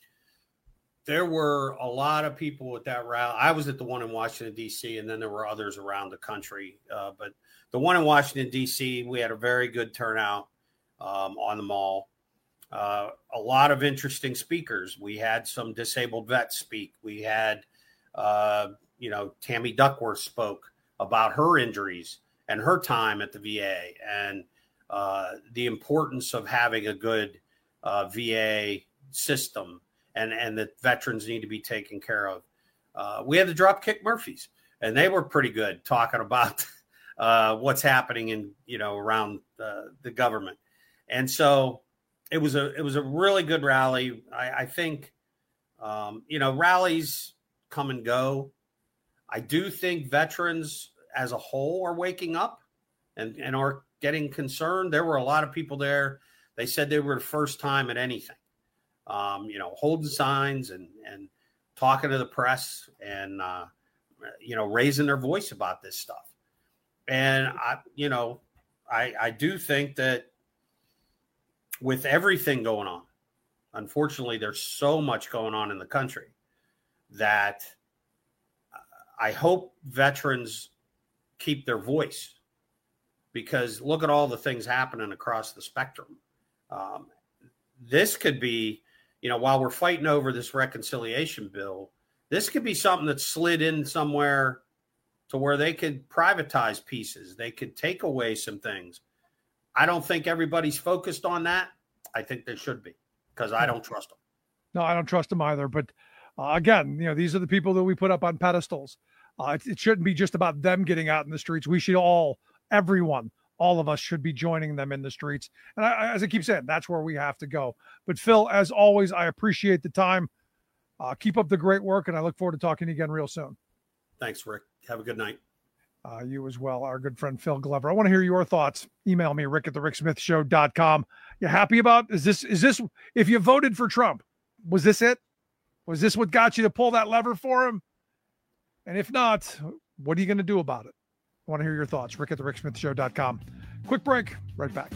There were a lot of people at that rally. I was at the one in Washington, D C, and then there were others around the country. Uh, but the one in Washington, D C, we had a very good turnout um, on the mall. Uh, a lot of interesting speakers. We had some disabled vets speak. We had, uh, you know, Tammy Duckworth spoke about her injuries and her time at the V A, and uh, the importance of having a good uh, V A system, and, and that veterans need to be taken care of. Uh, we had the Dropkick Murphys, and they were pretty good talking about uh, what's happening in, you know, around uh, the government. And so it was a, it was a really good rally. I, I think, um, you know, rallies come and go. I do think veterans as a whole are waking up and, and are getting concerned. There were a lot of people there. They said they were the first time at anything, um, you know, holding signs and, and talking to the press and, uh, you know, raising their voice about this stuff. And I, you know, I, I do think that with everything going on, unfortunately, there's so much going on in the country that I hope veterans keep their voice, because look at all the things happening across the spectrum. Um, this could be, you know, while we're fighting over this reconciliation bill, this could be something that slid in somewhere to where they could privatize pieces. They could take away some things. I don't think everybody's focused on that. I think they should be, because I don't trust them. No, I don't trust them either. But uh, again, you know, these are the people that we put up on pedestals. Uh, it, it shouldn't be just about them getting out in the streets. We should all, everyone, all of us should be joining them in the streets. And I, as I keep saying, that's where we have to go. But Phil, as always, I appreciate the time. Uh, keep up the great work, and I look forward to talking to you again real soon. Thanks, Rick. Have a good night. Uh, you as well, our good friend Phil Glover. I want to hear your thoughts. Email me, rick at the rick smith show dot com. You happy about, is this, is this, if you voted for Trump, was this it? Was this what got you to pull that lever for him? And if not, what are you going to do about it? I want to hear your thoughts. rick at the rick smith show dot com. Quick break. Right back.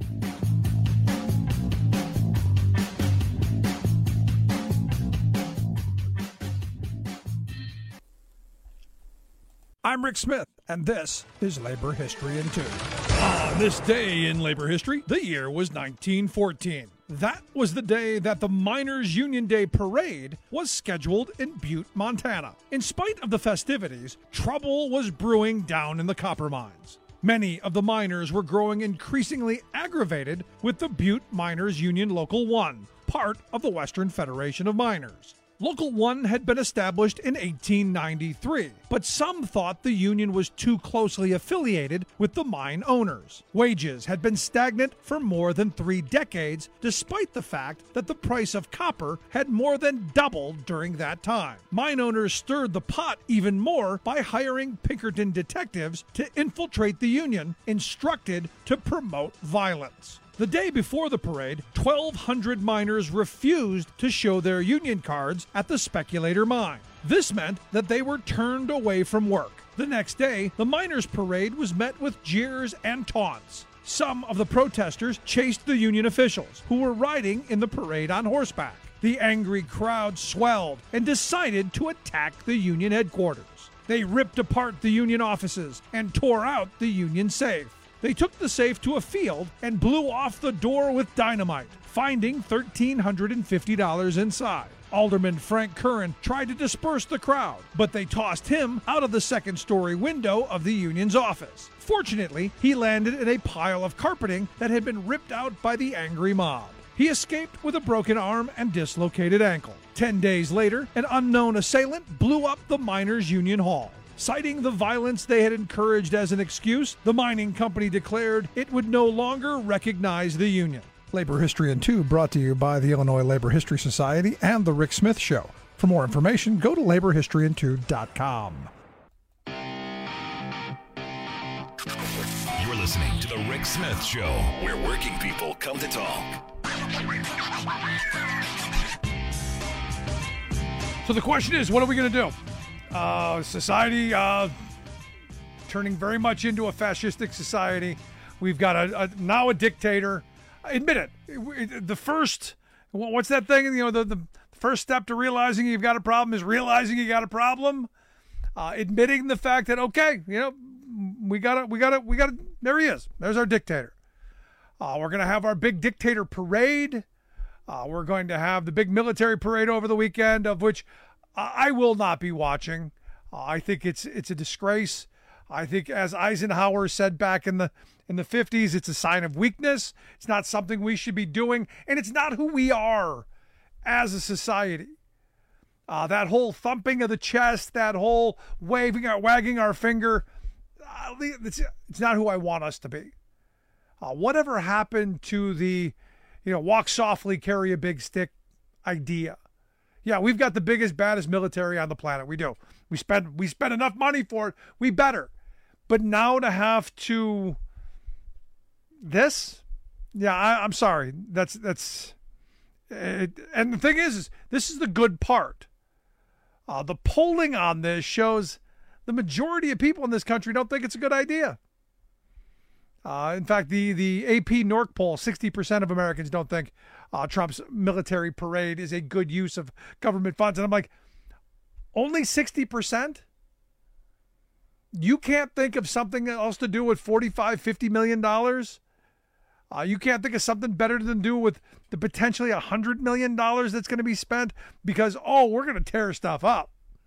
I'm Rick Smith, and this is Labor History in Two. On this day in labor history, the year was nineteen fourteen. That was the day that the Miners' Union Day Parade was scheduled in Butte, Montana. In spite of the festivities, trouble was brewing down in the copper mines. Many of the miners were growing increasingly aggravated with the Butte Miners Union Local one, part of the Western Federation of Miners. Local one had been established in eighteen ninety-three, but some thought the union was too closely affiliated with the mine owners. Wages had been stagnant for more than three decades, despite the fact that the price of copper had more than doubled during that time. Mine owners stirred the pot even more by hiring Pinkerton detectives to infiltrate the union, instructed to promote violence. The day before the parade, twelve hundred miners refused to show their union cards at the Speculator Mine. This meant that they were turned away from work. The next day, the miners' parade was met with jeers and taunts. Some of the protesters chased the union officials, who were riding in the parade on horseback. The angry crowd swelled and decided to attack the union headquarters. They ripped apart the union offices and tore out the union safe. They took the safe to a field and blew off the door with dynamite, finding one thousand three hundred fifty dollars inside. Alderman Frank Curran tried to disperse the crowd, but they tossed him out of the second-story window of the union's office. Fortunately, he landed in a pile of carpeting that had been ripped out by the angry mob. He escaped with a broken arm and dislocated ankle. Ten days later, an unknown assailant blew up the Miners' Union Hall. Citing the violence they had encouraged as an excuse, the mining company declared it would no longer recognize the union. Labor History in Two brought to you by the Illinois Labor History Society and The Rick Smith Show. For more information, go to labor history in two dot com. You're listening to The Rick Smith Show, where working people come to talk. So the question is, what are we going to do? Uh, society uh, turning very much into a fascistic society. We've got a, a now a dictator. Admit it. The first, what's that thing? You know, the, the first step to realizing you've got a problem is realizing you got a problem. Uh, admitting the fact that, okay, you know, we gotta, we gotta, we gotta. There he is. There's our dictator. Uh, we're gonna have our big dictator parade. Uh, we're going to have the big military parade over the weekend, of which I will not be watching. Uh, I think it's it's a disgrace. I think, as Eisenhower said back in the in the fifties, it's a sign of weakness. It's not something we should be doing, and it's not who we are as a society. Uh, that whole thumping of the chest, that whole waving, our, wagging our finger, uh, it's, it's not who I want us to be. Uh, whatever happened to the, you know, walk softly, carry a big stick idea? Yeah, we've got the biggest, baddest military on the planet. We do. We spend we spend enough money for it. We better. But now to have to this, yeah, I, I'm sorry. That's that's. It, and the thing is, is, this is the good part. Uh, the polling on this shows the majority of people in this country don't think it's a good idea. Uh, in fact, the, the A P Norc poll, sixty percent of Americans don't think uh, Trump's military parade is a good use of government funds. And I'm like, only sixty percent? You can't think of something else to do with forty-five, fifty million dollars? Uh, you can't think of something better than do with the potentially one hundred million dollars that's going to be spent because, oh, we're going to tear stuff up.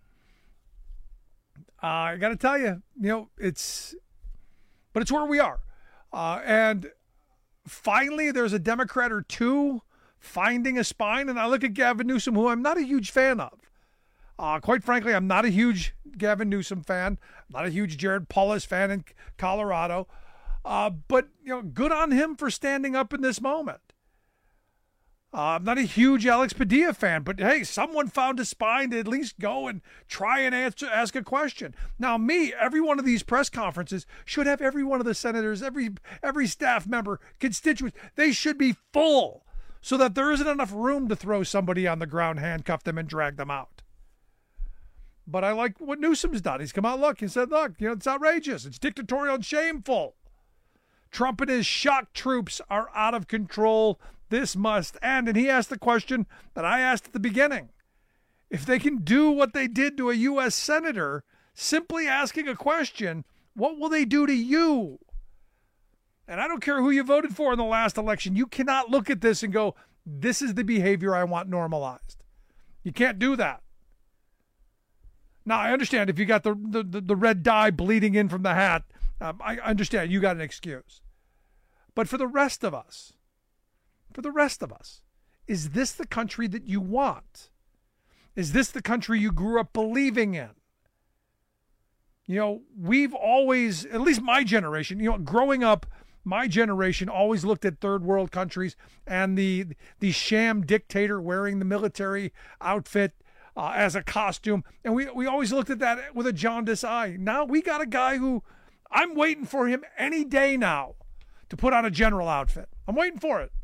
Uh, I got to tell you, you know, it's, but it's where we are. Uh, and finally, there's a Democrat or two finding a spine. And I look at Gavin Newsom, who I'm not a huge fan of. Uh, quite frankly, I'm not a huge Gavin Newsom fan. I'm not a huge Jared Polis fan in Colorado. Uh, but, you know, good on him for standing up in this moment. Uh, I'm not a huge Alex Padilla fan, but hey, someone found a spine to at least go and try and answer, ask a question. Now, me, every one of these press conferences should have every one of the senators, every every staff member, constituents. They should be full so that there isn't enough room to throw somebody on the ground, handcuff them, and drag them out. But I like what Newsom's done. He's come out, look, and said, look, you know, it's outrageous. It's dictatorial and shameful. Trump and his shock troops are out of control. This must end. And he asked the question that I asked at the beginning. If they can do what they did to a U S senator, simply asking a question, what will they do to you? And I don't care who you voted for in the last election. You cannot look at this and go, this is the behavior I want normalized. You can't do that. Now, I understand if you got the, the, the red dye bleeding in from the hat, um, I understand you got an excuse. But for the rest of us, for the rest of us, is this the country that you want? Is this the country you grew up believing in? You know, we've always, at least my generation, you know, growing up, my generation always looked at third world countries and the the sham dictator wearing the military outfit uh, as a costume. And we, we always looked at that with a jaundiced eye. Now we got a guy who, I'm waiting for him any day now to put on a general outfit. I'm waiting for it.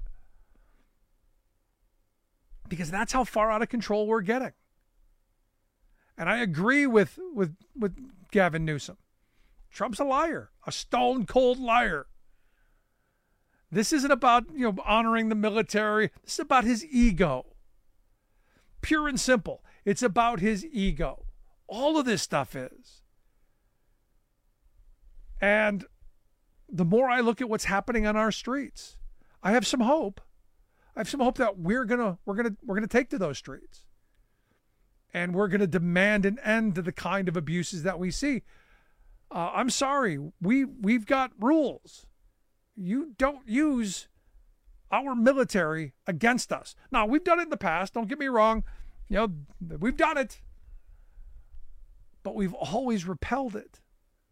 Because that's how far out of control we're getting. And I agree with, with, with Gavin Newsom. Trump's a liar, a stone cold liar. This isn't about, you know, honoring the military. This is about his ego. Pure and simple. It's about his ego. All of this stuff is. And the more I look at what's happening on our streets, I have some hope. I have some hope that we're gonna we're gonna we're gonna take to those streets, and we're gonna demand an end to the kind of abuses that we see. Uh, I'm sorry, we we've got rules. You don't use our military against us. Now, we've done it in the past. Don't get me wrong. You know, we've done it, but we've always repelled it.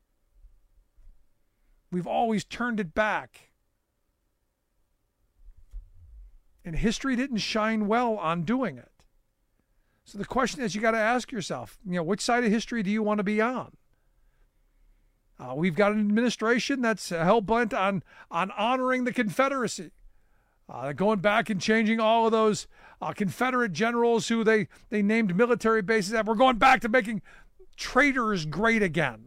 We've always turned it back. And history didn't shine well on doing it. So the question is, you got to ask yourself, you know, which side of history do you want to be on? Uh, we've got an administration that's hell-bent on, on honoring the Confederacy. Uh, going back and changing all of those uh, Confederate generals who they, they named military bases at. We're going back to making traitors great again.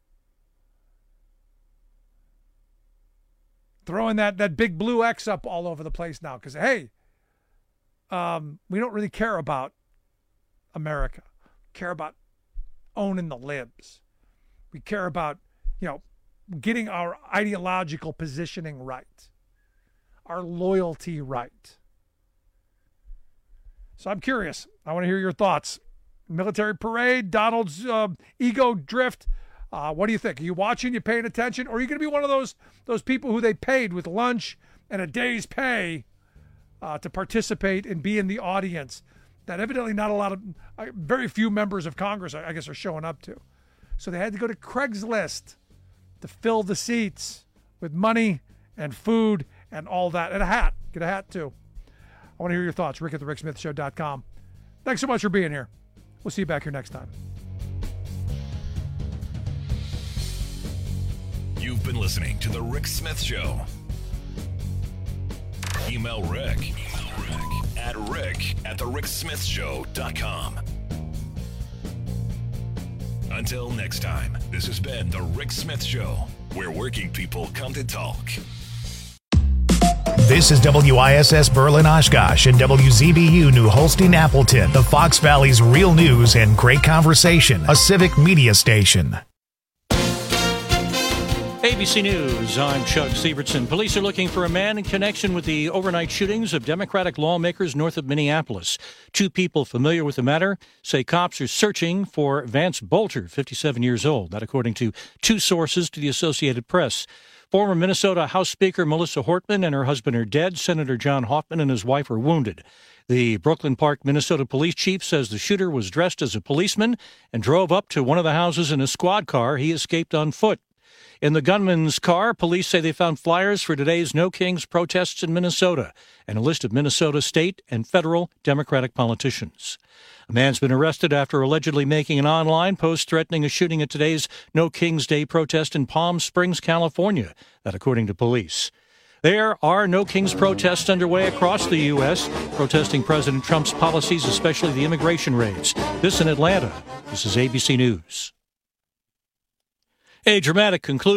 Throwing that, that big blue X up all over the place now because, hey, um, we don't really care about America. We care about owning the libs. We care about, you know, getting our ideological positioning right, our loyalty right. So I'm curious. I want to hear your thoughts. Military parade, Donald's uh, ego drift. Uh, what do you think? Are you watching? You paying attention? Or are you going to be one of those those people who they paid with lunch and a day's pay uh, to participate and be in the audience that evidently not a lot of, uh, very few members of Congress, I guess, are showing up to. So they had to go to Craigslist to fill the seats with money and food and all that. And a hat. Get a hat, too. I want to hear your thoughts. Rick at the Rick Smith Show dot com. Thanks so much for being here. We'll see you back here next time. You've been listening to The Rick Smith Show. Email Rick, Email Rick at Rick at the Rick Smith Show dot com. Until next time, this has been The Rick Smith Show, where working people come to talk. This is W I S S Berlin Oshkosh and W Z B U New Holstein Appleton, the Fox Valley's real news and great conversation, a civic media station. A B C News, I'm Chuck Sievertson. Police are looking for a man in connection with the overnight shootings of Democratic lawmakers north of Minneapolis. Two people familiar with the matter say cops are searching for Vance Bolter, fifty-seven years old. That according to two sources to the Associated Press. Former Minnesota House Speaker Melissa Hortman and her husband are dead. Senator John Hoffman and his wife are wounded. The Brooklyn Park, Minnesota police chief says the shooter was dressed as a policeman and drove up to one of the houses in a squad car. He escaped on foot. In the gunman's car, police say they found flyers for today's No Kings protests in Minnesota and a list of Minnesota state and federal Democratic politicians. A man's been arrested after allegedly making an online post threatening a shooting at today's No Kings Day protest in Palm Springs, California, that according to police. There are No Kings protests underway across the U S, protesting President Trump's policies, especially the immigration raids. This in Atlanta. This is A B C News. A dramatic conclusion.